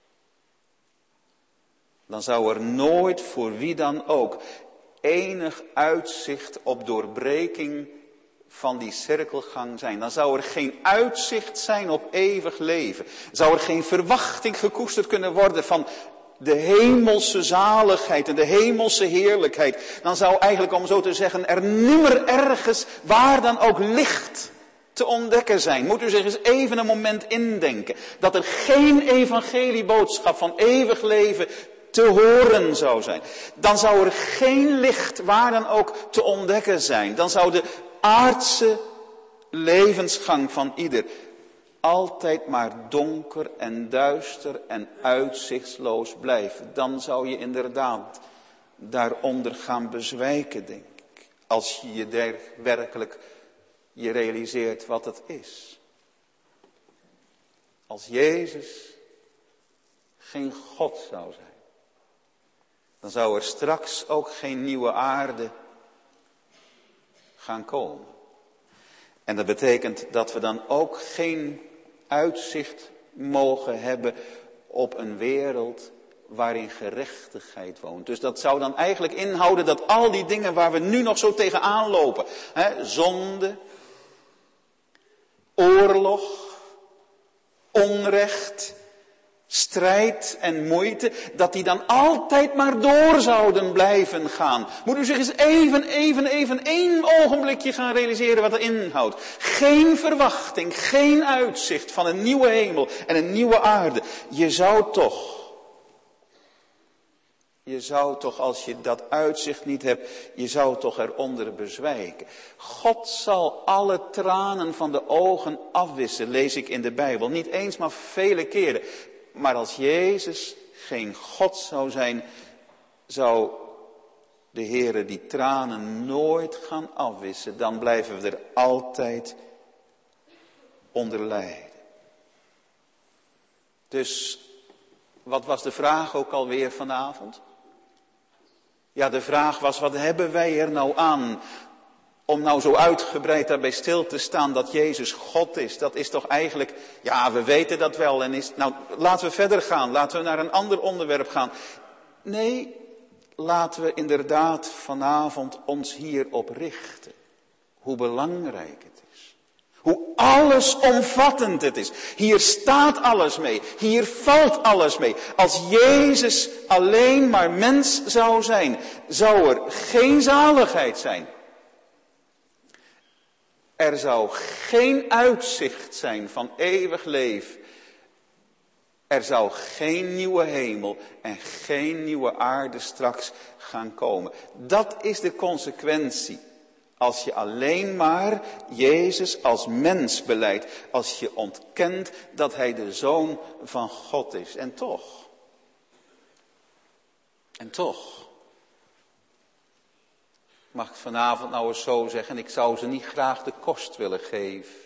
dan zou er nooit voor wie dan ook enig uitzicht op doorbreking van die cirkelgang zijn. Dan zou er geen uitzicht zijn op eeuwig leven. Zou er geen verwachting gekoesterd kunnen worden van de hemelse zaligheid en de hemelse heerlijkheid. Dan zou eigenlijk, om zo te zeggen, er nimmer ergens waar dan ook licht te ontdekken zijn. Moet u zich eens even een moment indenken. Dat er geen evangelieboodschap van eeuwig leven te horen zou zijn. Dan zou er geen licht waar dan ook te ontdekken zijn. Dan zou de aardse levensgang van ieder altijd maar donker en duister en uitzichtsloos blijven. Dan zou je inderdaad daaronder gaan bezwijken, denk ik. Als je je der werkelijk je realiseert wat het is. Als Jezus geen God zou zijn, dan zou er straks ook geen nieuwe aarde gaan komen. En dat betekent dat we dan ook geen uitzicht mogen hebben op een wereld waarin gerechtigheid woont. Dus dat zou dan eigenlijk inhouden dat al die dingen waar we nu nog zo tegenaan lopen, hè, zonde, oorlog, onrecht, strijd en moeite, dat die dan altijd maar door zouden blijven gaan. Moet u zich eens even, even, even één ogenblikje gaan realiseren wat er inhoudt. Geen verwachting, geen uitzicht van een nieuwe hemel en een nieuwe aarde. Je zou toch, je zou toch als je dat uitzicht niet hebt, je zou toch eronder bezwijken. God zal alle tranen van de ogen afwissen, lees ik in de Bijbel. Niet eens, maar vele keren. Maar als Jezus geen God zou zijn, zou de Heere die tranen nooit gaan afwissen. Dan blijven we er altijd onder lijden. Dus wat was de vraag ook alweer vanavond? Ja, de vraag was, wat hebben wij er nou aan om nou zo uitgebreid daarbij stil te staan dat Jezus God is? Dat is toch eigenlijk, ja, we weten dat wel. En is, nou, laten we verder gaan. Laten we naar een ander onderwerp gaan. Nee, laten we inderdaad vanavond ons hierop richten. Hoe belangrijk het is. Hoe allesomvattend het is. Hier staat alles mee. Hier valt alles mee. Als Jezus alleen maar mens zou zijn, zou er geen zaligheid zijn. Er zou geen uitzicht zijn van eeuwig leven. Er zou geen nieuwe hemel en geen nieuwe aarde straks gaan komen. Dat is de consequentie Als je alleen maar Jezus als mens belijdt. Als je ontkent dat hij de Zoon van God is. En toch. En toch. Mag ik vanavond nou eens zo zeggen. Ik zou ze niet graag de kost willen geven.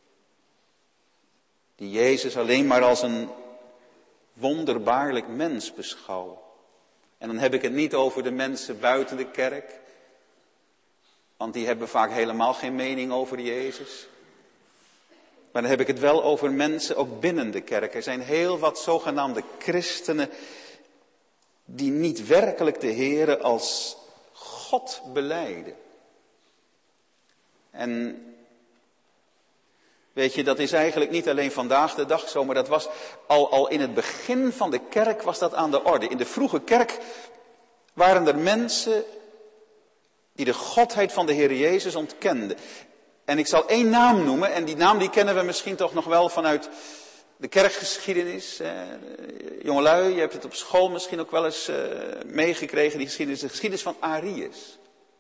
Die Jezus alleen maar als een wonderbaarlijk mens beschouwen. En dan heb ik het niet over de mensen buiten de kerk. Want die hebben vaak helemaal geen mening over Jezus. Maar dan heb ik het wel over mensen ook binnen de kerk. Er zijn heel wat zogenaamde christenen die niet werkelijk de Heere als God belijden. En weet je, dat is eigenlijk niet alleen vandaag de dag zo, maar dat was al, al in het begin van de kerk was dat aan de orde. In de vroege kerk waren er mensen die de godheid van de Heer Jezus ontkenden. En ik zal één naam noemen, en die naam die kennen we misschien toch nog wel vanuit de kerkgeschiedenis. Eh, jongelui, je hebt het op school misschien ook wel eens eh, meegekregen, die geschiedenis, de geschiedenis van Arius.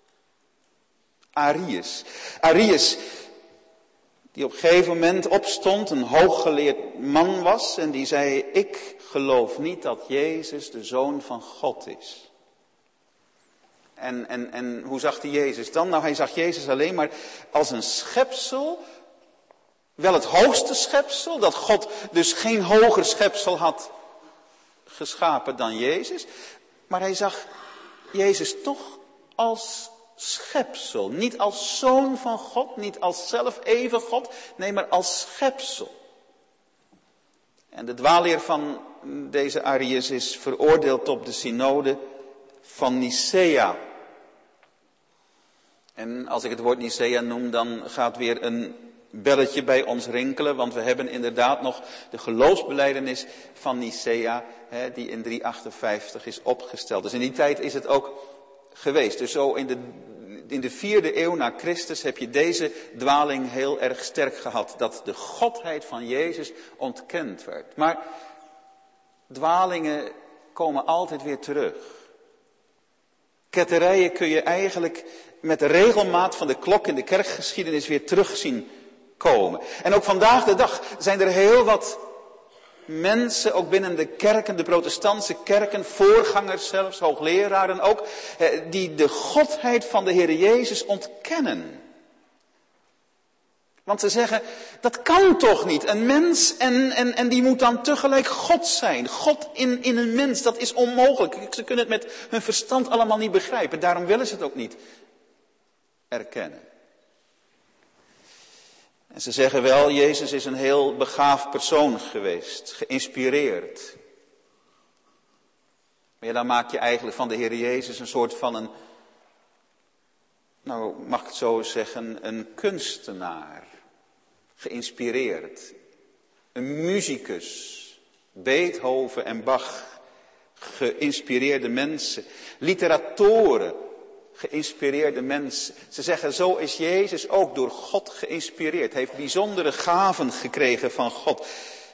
Arius. Arius, die op een gegeven moment opstond, een hooggeleerd man was, en die zei, ik geloof niet dat Jezus de Zoon van God is. En, en, en hoe zag hij Jezus dan? Nou, hij zag Jezus alleen maar als een schepsel, wel het hoogste schepsel, dat God dus geen hoger schepsel had geschapen dan Jezus. Maar hij zag Jezus toch als schepsel. Niet als zoon van God, niet als zelf even God, nee, maar als schepsel. En de dwaalleer van deze Arius is veroordeeld op de synode van Nicea. En als ik het woord Nicea noem, dan gaat weer een belletje bij ons rinkelen. Want we hebben inderdaad nog de geloofsbelijdenis van Nicea, hè, die in driehonderdachtenvijftig is opgesteld. Dus in die tijd is het ook geweest. Dus zo in de, in de vierde eeuw na Christus heb je deze dwaling heel erg sterk gehad. Dat de godheid van Jezus ontkend werd. Maar dwalingen komen altijd weer terug. Ketterijen kun je eigenlijk met de regelmaat van de klok in de kerkgeschiedenis weer terug zien komen. En ook vandaag de dag zijn er heel wat mensen, ook binnen de kerken, de protestantse kerken, voorgangers zelfs, hoogleraren ook, die de godheid van de Heer Jezus ontkennen. Want ze zeggen, dat kan toch niet. Een mens en, en, en die moet dan tegelijk God zijn. God in, in een mens, dat is onmogelijk. Ze kunnen het met hun verstand allemaal niet begrijpen. Daarom willen ze het ook niet erkennen. En ze zeggen wel, Jezus is een heel begaafd persoon geweest. Geïnspireerd. Maar ja, dan maak je eigenlijk van de Heer Jezus een soort van een, nou mag ik het zo zeggen, een kunstenaar. Geïnspireerd. Een muzikus. Beethoven en Bach. Geïnspireerde mensen. Literatoren. Geïnspireerde mensen. Ze zeggen, zo is Jezus ook door God geïnspireerd. Hij heeft bijzondere gaven gekregen van God.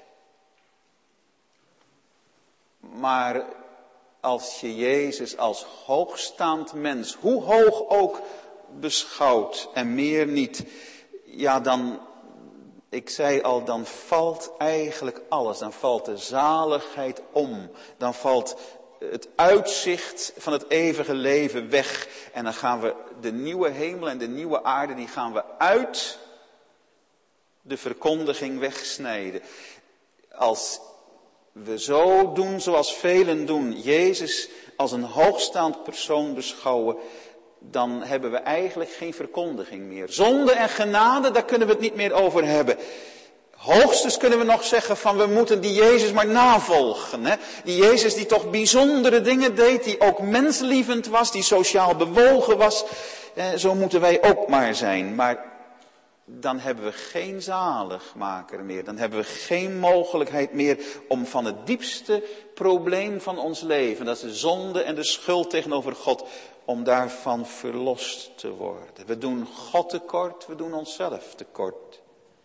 Maar als je Jezus als hoogstaand mens, hoe hoog ook, beschouwt en meer niet, ja dan, ik zei al, dan valt eigenlijk alles. Dan valt de zaligheid om. Dan valt het uitzicht van het eeuwige leven weg. En dan gaan we de nieuwe hemel en de nieuwe aarde, die gaan we uit de verkondiging wegsnijden. Als we zo doen zoals velen doen, Jezus als een hoogstaand persoon beschouwen, dan hebben we eigenlijk geen verkondiging meer. Zonde en genade, daar kunnen we het niet meer over hebben. Hoogstens kunnen we nog zeggen van we moeten die Jezus maar navolgen. Hè? Die Jezus die toch bijzondere dingen deed, die ook menslievend was, die sociaal bewogen was. Eh, zo moeten wij ook maar zijn. Maar dan hebben we geen zaligmaker meer. Dan hebben we geen mogelijkheid meer om van het diepste probleem van ons leven, dat is de zonde en de schuld tegenover God, om daarvan verlost te worden. We doen God tekort, we doen onszelf tekort.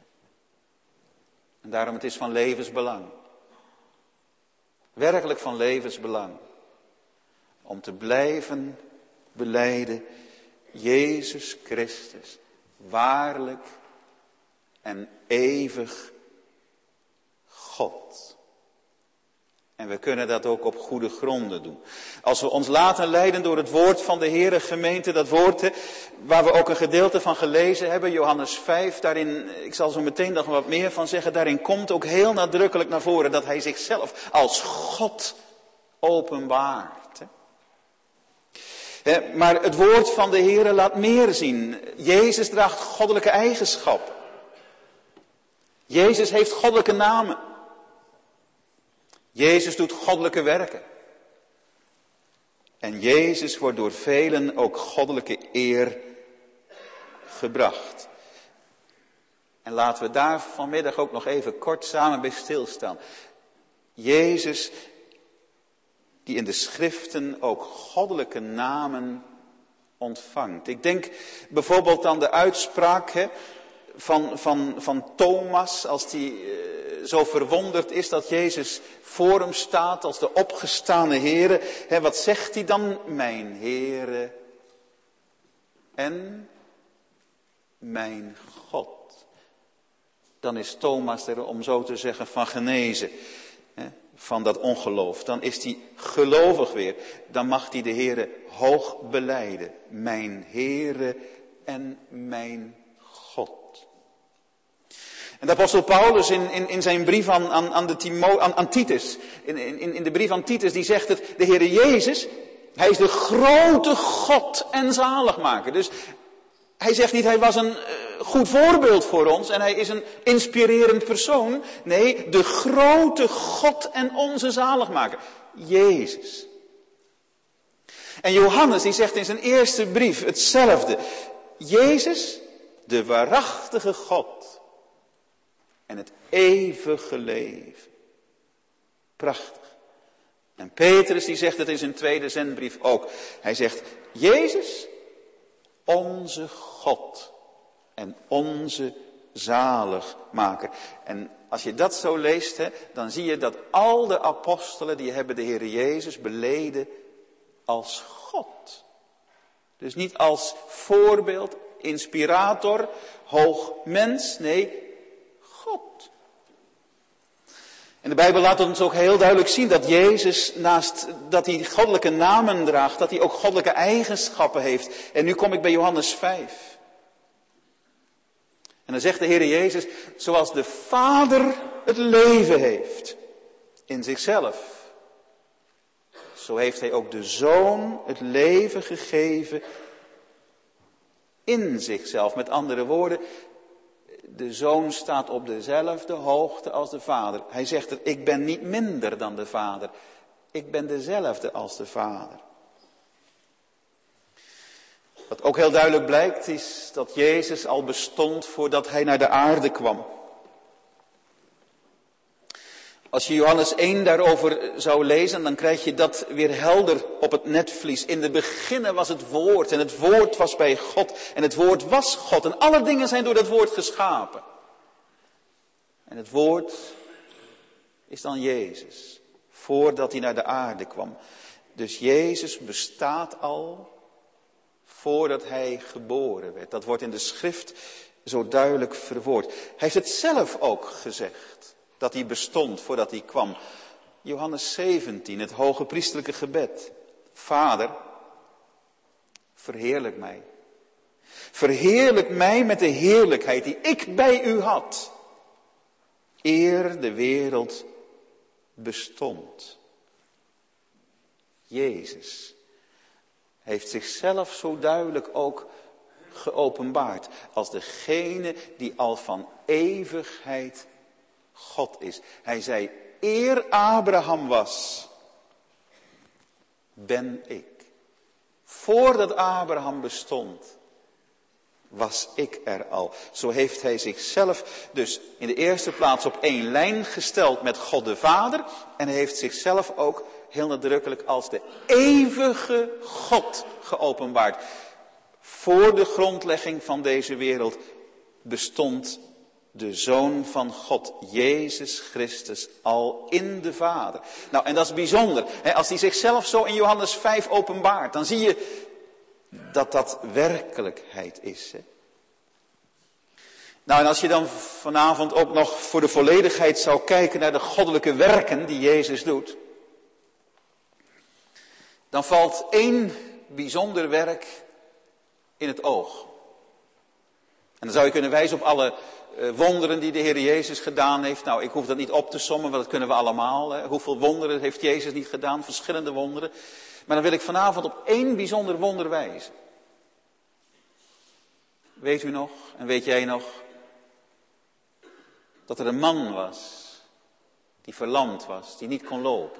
En daarom het is van levensbelang. Werkelijk van levensbelang. Om te blijven belijden, Jezus Christus waarlijk en eeuwig God. En we kunnen dat ook op goede gronden doen. Als we ons laten leiden door het woord van de Heere, gemeente, dat woord hè, waar we ook een gedeelte van gelezen hebben, Johannes vijf, daarin, ik zal zo meteen nog wat meer van zeggen, daarin komt ook heel nadrukkelijk naar voren dat hij zichzelf als God openbaart. Hè. Hè, maar het woord van de Heere laat meer zien. Jezus draagt goddelijke eigenschappen. Jezus heeft goddelijke namen. Jezus doet goddelijke werken. En Jezus wordt door velen ook goddelijke eer gebracht. En laten we daar vanmiddag ook nog even kort samen bij stilstaan. Jezus, die in de schriften ook goddelijke namen ontvangt. Ik denk bijvoorbeeld aan de uitspraak hè, van, van, van Thomas, als die uh, zo verwonderd is dat Jezus voor hem staat als de opgestane Heere. Hè, wat zegt hij dan? Mijn Heere en mijn God. Dan is Thomas er, om zo te zeggen, van genezen. Hè, van dat ongeloof. Dan is hij gelovig weer. Dan mag hij de Heere hoog belijden. Mijn Heere en mijn God. En de apostel Paulus in, in, in zijn brief aan, aan, aan, de Timo, aan, aan Titus, in, in, in de brief aan Titus, die zegt het, de Heere Jezus, hij is de grote God en zaligmaker. Dus hij zegt niet, hij was een uh, goed voorbeeld voor ons en hij is een inspirerend persoon. Nee, de grote God en onze zaligmaker, Jezus. En Johannes, die zegt in zijn eerste brief hetzelfde. Jezus, de waarachtige God. En het eeuwige leven. Prachtig. En Petrus die zegt het in zijn tweede zendbrief ook. Hij zegt, Jezus, onze God en onze zaligmaker. En als je dat zo leest, hè, dan zie je dat al de apostelen, die hebben de Heer Jezus beleden als God. Dus niet als voorbeeld, inspirator, hoog mens, nee, God. En de Bijbel laat ons ook heel duidelijk zien dat Jezus, naast dat hij goddelijke namen draagt, dat hij ook goddelijke eigenschappen heeft. En nu kom ik bij Johannes vijf. En dan zegt de Heer Jezus, zoals de Vader het leven heeft in zichzelf, zo heeft hij ook de Zoon het leven gegeven in zichzelf. Met andere woorden, de Zoon staat op dezelfde hoogte als de Vader. Hij zegt het, ik ben niet minder dan de Vader. Ik ben dezelfde als de Vader. Wat ook heel duidelijk blijkt is dat Jezus al bestond voordat hij naar de aarde kwam. Als je Johannes één daarover zou lezen, dan krijg je dat weer helder op het netvlies. In de beginnen was het woord en het woord was bij God en het woord was God. En alle dingen zijn door dat woord geschapen. En het woord is dan Jezus, voordat hij naar de aarde kwam. Dus Jezus bestaat al voordat hij geboren werd. Dat wordt in de schrift zo duidelijk verwoord. Hij heeft het zelf ook gezegd. Dat hij bestond voordat hij kwam. Johannes zeventien, het hoge priesterlijke gebed. Vader, verheerlijk mij. Verheerlijk mij met de heerlijkheid die ik bij u had. Eer de wereld bestond. Jezus heeft zichzelf zo duidelijk ook geopenbaard. Als degene die al van eeuwigheid God is. Hij zei, eer Abraham was, ben ik. Voordat Abraham bestond, was ik er al. Zo heeft hij zichzelf dus in de eerste plaats op één lijn gesteld met God de Vader. En hij heeft zichzelf ook heel nadrukkelijk als de eeuwige God geopenbaard. Voor de grondlegging van deze wereld bestond de Zoon van God, Jezus Christus, al in de Vader. Nou, en dat is bijzonder. Hè, als hij zichzelf zo in Johannes vijf openbaart, dan zie je dat dat werkelijkheid is. Hè? Nou, en als je dan vanavond ook nog voor de volledigheid zou kijken naar de goddelijke werken die Jezus doet, dan valt één bijzonder werk in het oog. En dan zou je kunnen wijzen op alle uh, wonderen die de Heer Jezus gedaan heeft. Nou, ik hoef dat niet op te sommen, want dat kunnen we allemaal. Hè. Hoeveel wonderen heeft Jezus niet gedaan? Verschillende wonderen. Maar dan wil ik vanavond op één bijzonder wonder wijzen. Weet u nog, en weet jij nog, dat er een man was die verlamd was, die niet kon lopen.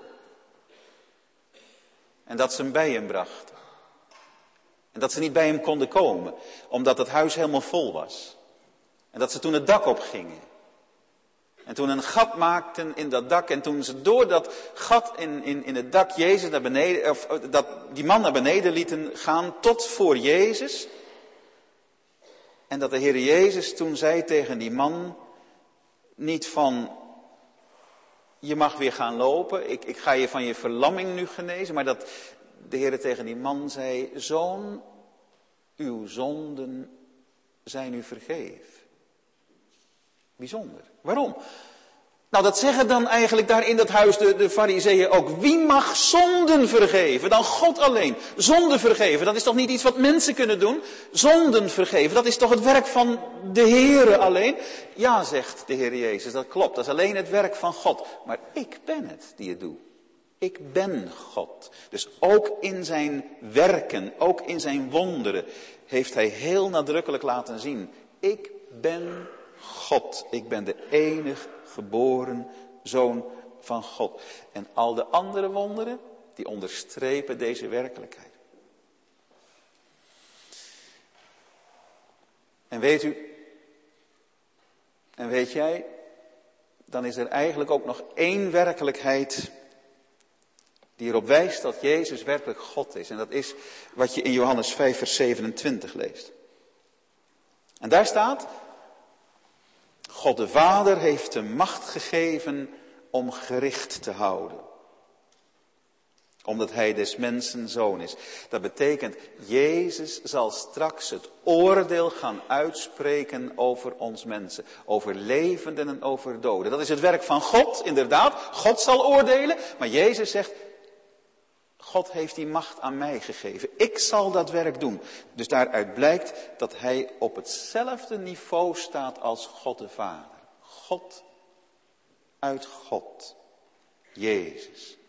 En dat ze hem bij hem brachten. En dat ze niet bij hem konden komen, omdat het huis helemaal vol was. En dat ze toen het dak opgingen. En toen een gat maakten in dat dak. En toen ze door dat gat in, in, in het dak Jezus naar beneden, of dat, die man naar beneden lieten gaan tot voor Jezus. En dat de Heer Jezus toen zei tegen die man, niet van, je mag weer gaan lopen, ik, ik ga je van je verlamming nu genezen. Maar dat de Heer tegen die man zei, zoon, uw zonden zijn u vergeven. Bijzonder. Waarom? Nou, dat zeggen dan eigenlijk daar in dat huis de, de farizeeën ook. Wie mag zonden vergeven? Dan God alleen. Zonden vergeven, dat is toch niet iets wat mensen kunnen doen? Zonden vergeven, dat is toch het werk van de Heere alleen? Ja, zegt de Heer Jezus, dat klopt. Dat is alleen het werk van God. Maar ik ben het die het doe. Ik ben God. Dus ook in zijn werken, ook in zijn wonderen, heeft hij heel nadrukkelijk laten zien. Ik ben God. Ik ben de enig geboren Zoon van God. En al de andere wonderen, die onderstrepen deze werkelijkheid. En weet u, en weet jij, dan is er eigenlijk ook nog één werkelijkheid die erop wijst dat Jezus werkelijk God is. En dat is wat je in Johannes vijf vers zevenentwintig leest. En daar staat, God de Vader heeft de macht gegeven om gericht te houden. Omdat hij des mensen zoon is. Dat betekent, Jezus zal straks het oordeel gaan uitspreken over ons mensen. Over levenden en over doden. Dat is het werk van God, inderdaad. God zal oordelen. Maar Jezus zegt, God heeft die macht aan mij gegeven. Ik zal dat werk doen. Dus daaruit blijkt dat hij op hetzelfde niveau staat als God de Vader. God uit God. Jezus.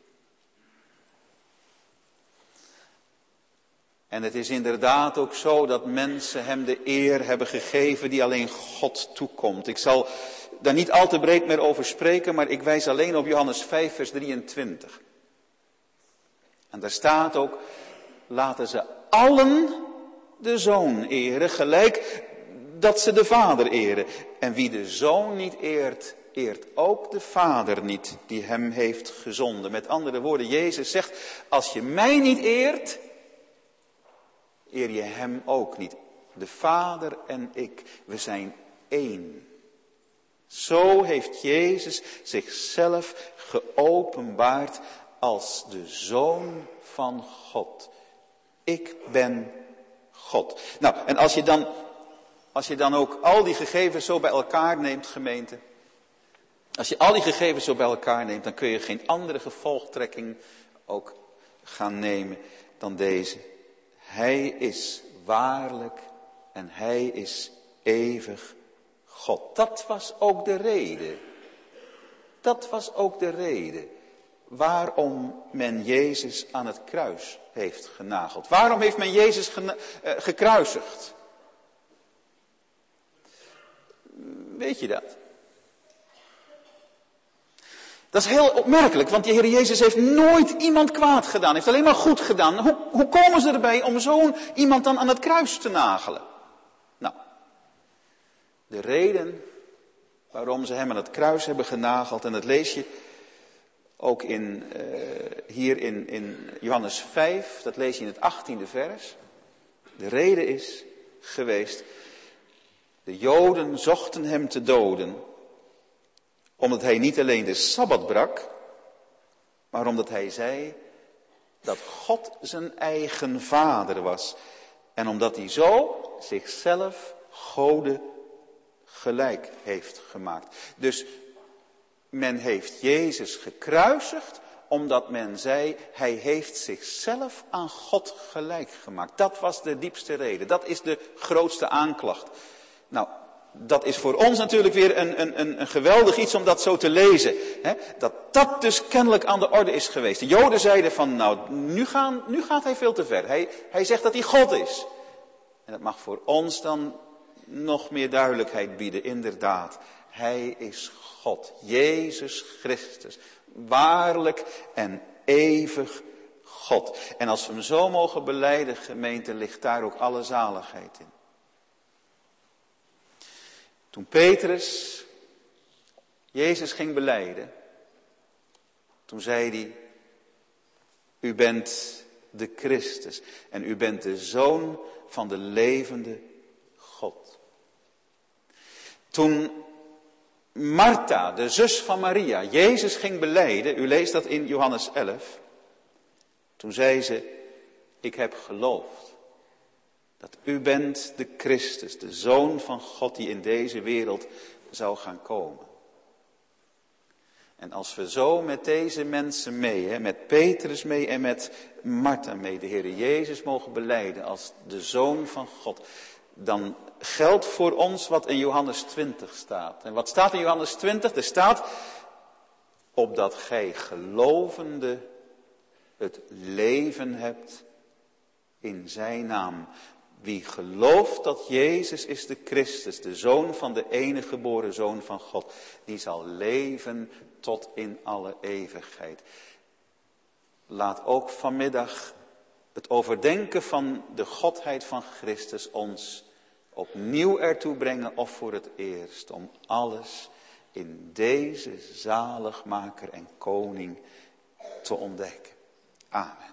En het is inderdaad ook zo dat mensen hem de eer hebben gegeven die alleen God toekomt. Ik zal daar niet al te breed meer over spreken, maar ik wijs alleen op Johannes vijf vers drieëntwintig. En daar staat ook, laten ze allen de Zoon eren, gelijk dat ze de Vader eren. En wie de Zoon niet eert, eert ook de Vader niet, die hem heeft gezonden. Met andere woorden, Jezus zegt, als je mij niet eert, eer je hem ook niet. De Vader en ik, we zijn één. Zo heeft Jezus zichzelf geopenbaard als de Zoon van God. Ik ben God. Nou, en als je dan, als je dan ook al die gegevens zo bij elkaar neemt, gemeente. Als je al die gegevens zo bij elkaar neemt, dan kun je geen andere gevolgtrekking ook gaan nemen dan deze. Hij is waarlijk en hij is eeuwig God. Dat was ook de reden. Dat was ook de reden waarom men Jezus aan het kruis heeft genageld. Waarom heeft men Jezus gena- uh, gekruisigd? Weet je dat? Dat is heel opmerkelijk, want de Heer Jezus heeft nooit iemand kwaad gedaan. Heeft alleen maar goed gedaan. Hoe, hoe komen ze erbij om zo'n iemand dan aan het kruis te nagelen? Nou, de reden waarom ze hem aan het kruis hebben genageld, en dat lees je ook in, uh, hier in, in Johannes vijf, dat lees je in het achttiende vers. De reden is geweest, de Joden zochten hem te doden, omdat hij niet alleen de Sabbat brak, maar omdat hij zei dat God zijn eigen vader was. En omdat hij zo zichzelf Gode gelijk heeft gemaakt. Dus men heeft Jezus gekruisigd omdat men zei, hij heeft zichzelf aan God gelijk gemaakt. Dat was de diepste reden. Dat is de grootste aanklacht. Nou, dat is voor ons natuurlijk weer een, een, een geweldig iets om dat zo te lezen. Hè? Dat dat dus kennelijk aan de orde is geweest. De Joden zeiden van, nou, nu, gaan, nu gaat hij veel te ver. Hij, hij zegt dat hij God is. En dat mag voor ons dan nog meer duidelijkheid bieden. Inderdaad, hij is God. Jezus Christus. Waarlijk en eeuwig God. En als we hem zo mogen belijden, gemeente, ligt daar ook alle zaligheid in. Toen Petrus Jezus ging belijden, toen zei hij, u bent de Christus en u bent de Zoon van de levende God. Toen Martha, de zus van Maria, Jezus ging belijden, u leest dat in Johannes elf, toen zei ze, ik heb geloofd dat u bent de Christus, de Zoon van God die in deze wereld zou gaan komen. En als we zo met deze mensen mee, hè, met Petrus mee en met Martha mee, de Heer Jezus mogen belijden als de Zoon van God, dan geldt voor ons wat in Johannes twintig staat. En wat staat in Johannes twintig? Er staat, opdat gij gelovende het leven hebt in zijn naam. Wie gelooft dat Jezus is de Christus, de Zoon van de enige geboren Zoon van God, die zal leven tot in alle eeuwigheid. Laat ook vanmiddag het overdenken van de Godheid van Christus ons opnieuw ertoe brengen, of voor het eerst, om alles in deze zaligmaker en koning te ontdekken. Amen.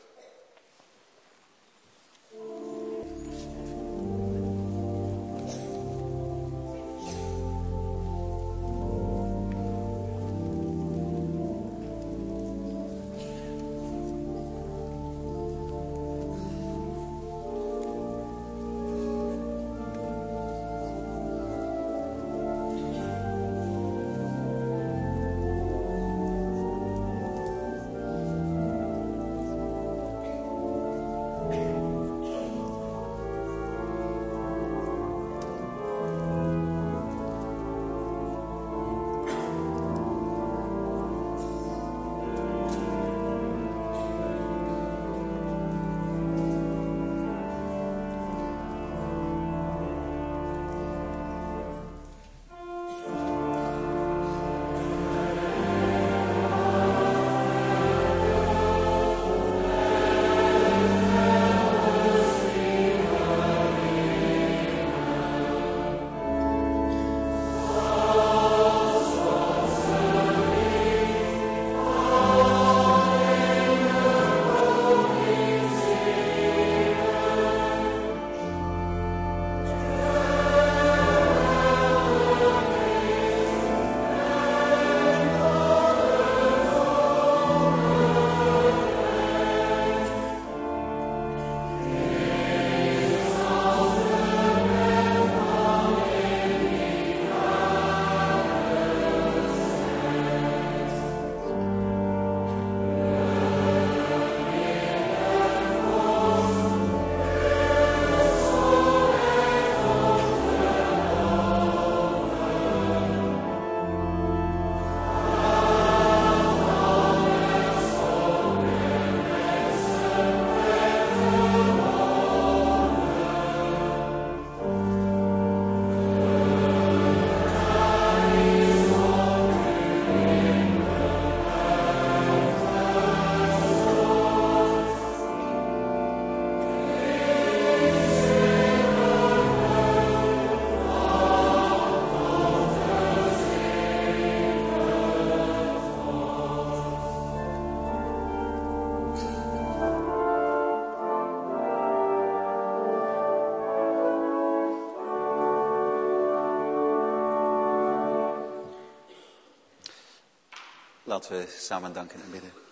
Laten we samen danken en bidden.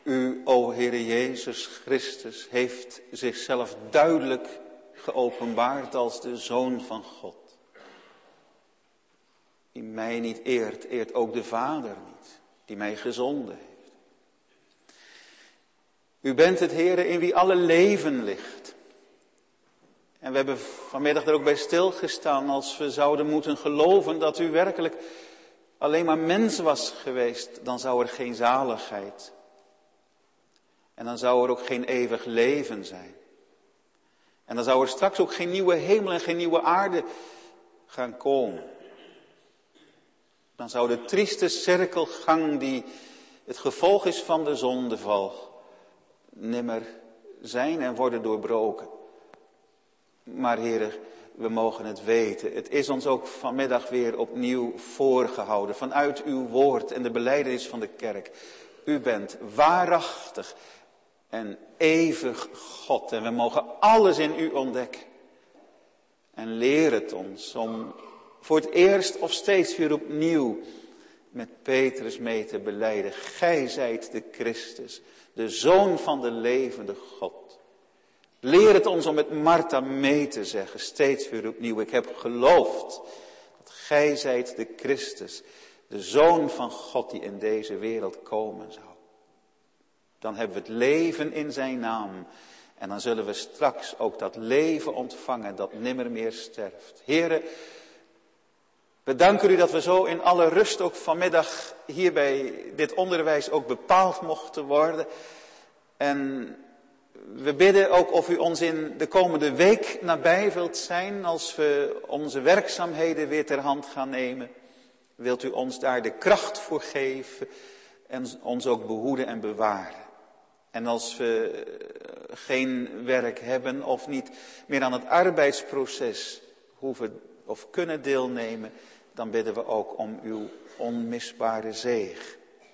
U, o Heere Jezus Christus, heeft zichzelf duidelijk geopenbaard als de Zoon van God. Die mij niet eert, eert ook de Vader niet, die mij gezonden heeft. U bent het, Heere, in wie alle leven ligt. En we hebben vanmiddag er ook bij stilgestaan als we zouden moeten geloven dat u werkelijk alleen maar mens was geweest, dan zou er geen zaligheid. En dan zou er ook geen eeuwig leven zijn. En dan zou er straks ook geen nieuwe hemel en geen nieuwe aarde gaan komen. Dan zou de trieste cirkelgang die het gevolg is van de zondeval nimmer zijn en worden doorbroken. Maar Heere, we mogen het weten. Het is ons ook vanmiddag weer opnieuw voorgehouden vanuit uw woord en de belijdenis van de kerk. U bent waarachtig en eeuwig God en we mogen alles in u ontdekken. En leer het ons om voor het eerst of steeds weer opnieuw met Petrus mee te belijden. Gij zijt de Christus, de Zoon van de levende God. Leer het ons om met Martha mee te zeggen, steeds weer opnieuw. Ik heb geloofd dat gij zijt de Christus, de Zoon van God die in deze wereld komen zou. Dan hebben we het leven in zijn naam. En dan zullen we straks ook dat leven ontvangen dat nimmer meer sterft. Heere, we danken u dat we zo in alle rust ook vanmiddag hier bij dit onderwijs ook bepaald mochten worden. En we bidden ook of u ons in de komende week nabij wilt zijn als we onze werkzaamheden weer ter hand gaan nemen. Wilt u ons daar de kracht voor geven en ons ook behoeden en bewaren. En als we geen werk hebben of niet meer aan het arbeidsproces hoeven of kunnen deelnemen, dan bidden we ook om uw onmisbare zegen.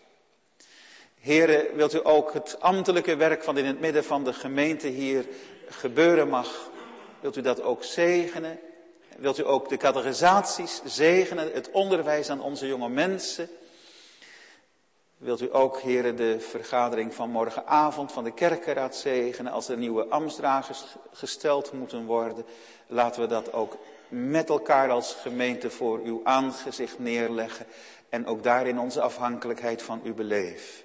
Heere, wilt u ook het ambtelijke werk van in het midden van de gemeente hier gebeuren mag, wilt u dat ook zegenen? Wilt u ook de catechisaties zegenen, het onderwijs aan onze jonge mensen? Wilt u ook, Heere, de vergadering van morgenavond van de kerkenraad zegenen als er nieuwe ambtsdragers gesteld moeten worden? Laten we dat ook met elkaar als gemeente voor uw aangezicht neerleggen en ook daarin onze afhankelijkheid van u beleven.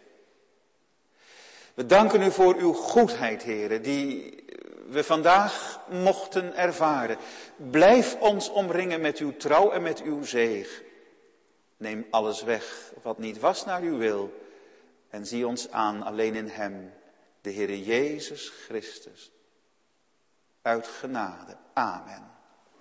We danken u voor uw goedheid, Heere, die we vandaag mochten ervaren. Blijf ons omringen met uw trouw en met uw zegen. Neem alles weg wat niet was naar uw wil. En zie ons aan alleen in hem, de Heere Jezus Christus. Uit genade. Amen.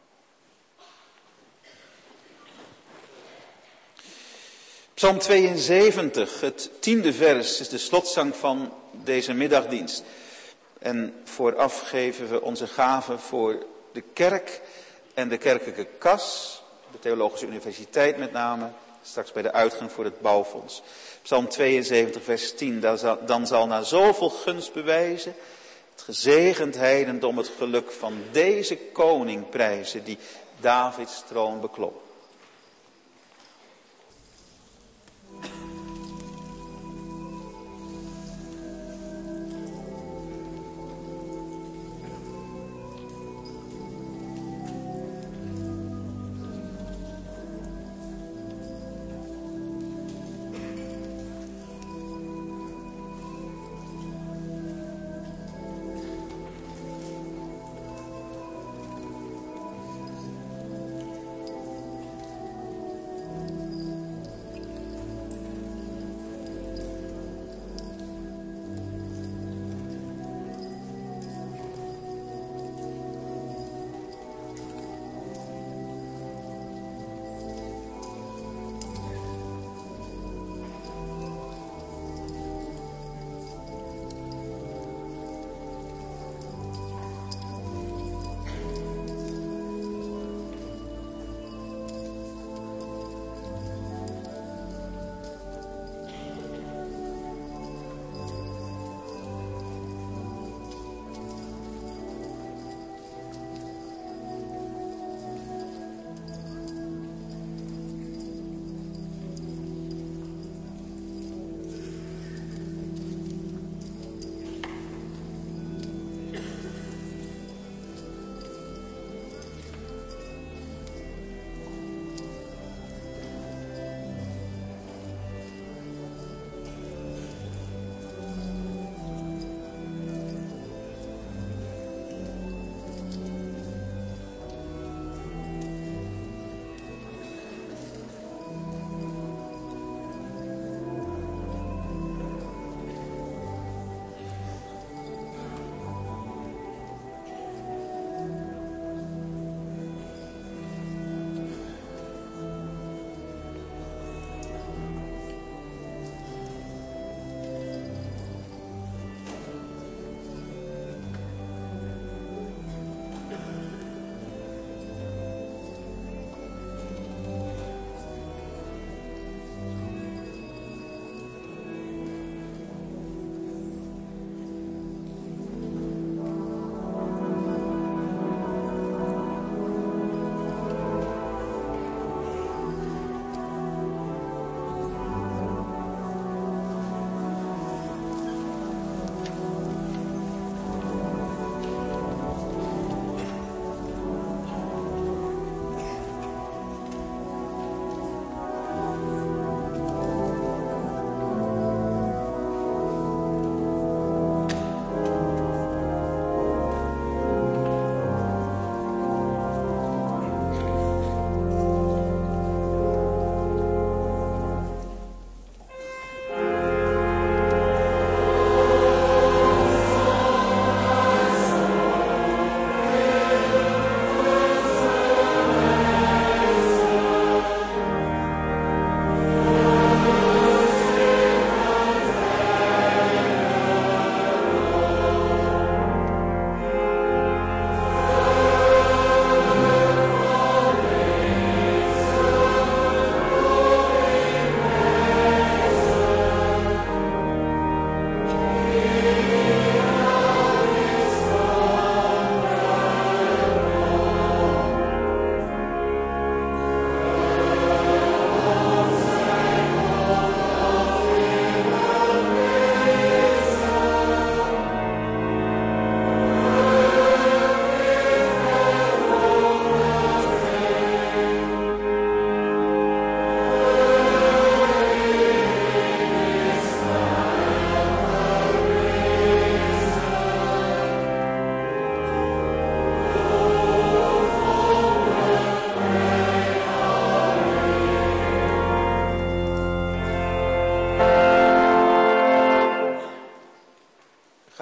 Psalm tweeënzeventig, het tiende vers, is de slotzang van deze middagdienst. En vooraf geven we onze gaven voor de kerk en de kerkelijke kas, de Theologische Universiteit met name, straks bij de uitgang voor het bouwfonds. Psalm tweeënzeventig, vers tien, dan zal na zoveel gunst bewijzen het gezegend heidendom het geluk van deze koning prijzen die Davids troon beklom.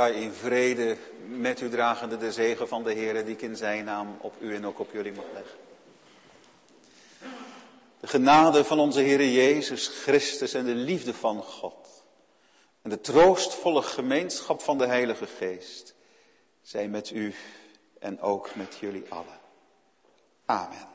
ga in vrede met u dragende de zegen van de Heer, die ik in zijn naam op u en ook op jullie mag leggen. De genade van onze Heer Jezus Christus en de liefde van God en de troostvolle gemeenschap van de Heilige Geest zij met u en ook met jullie allen. Amen.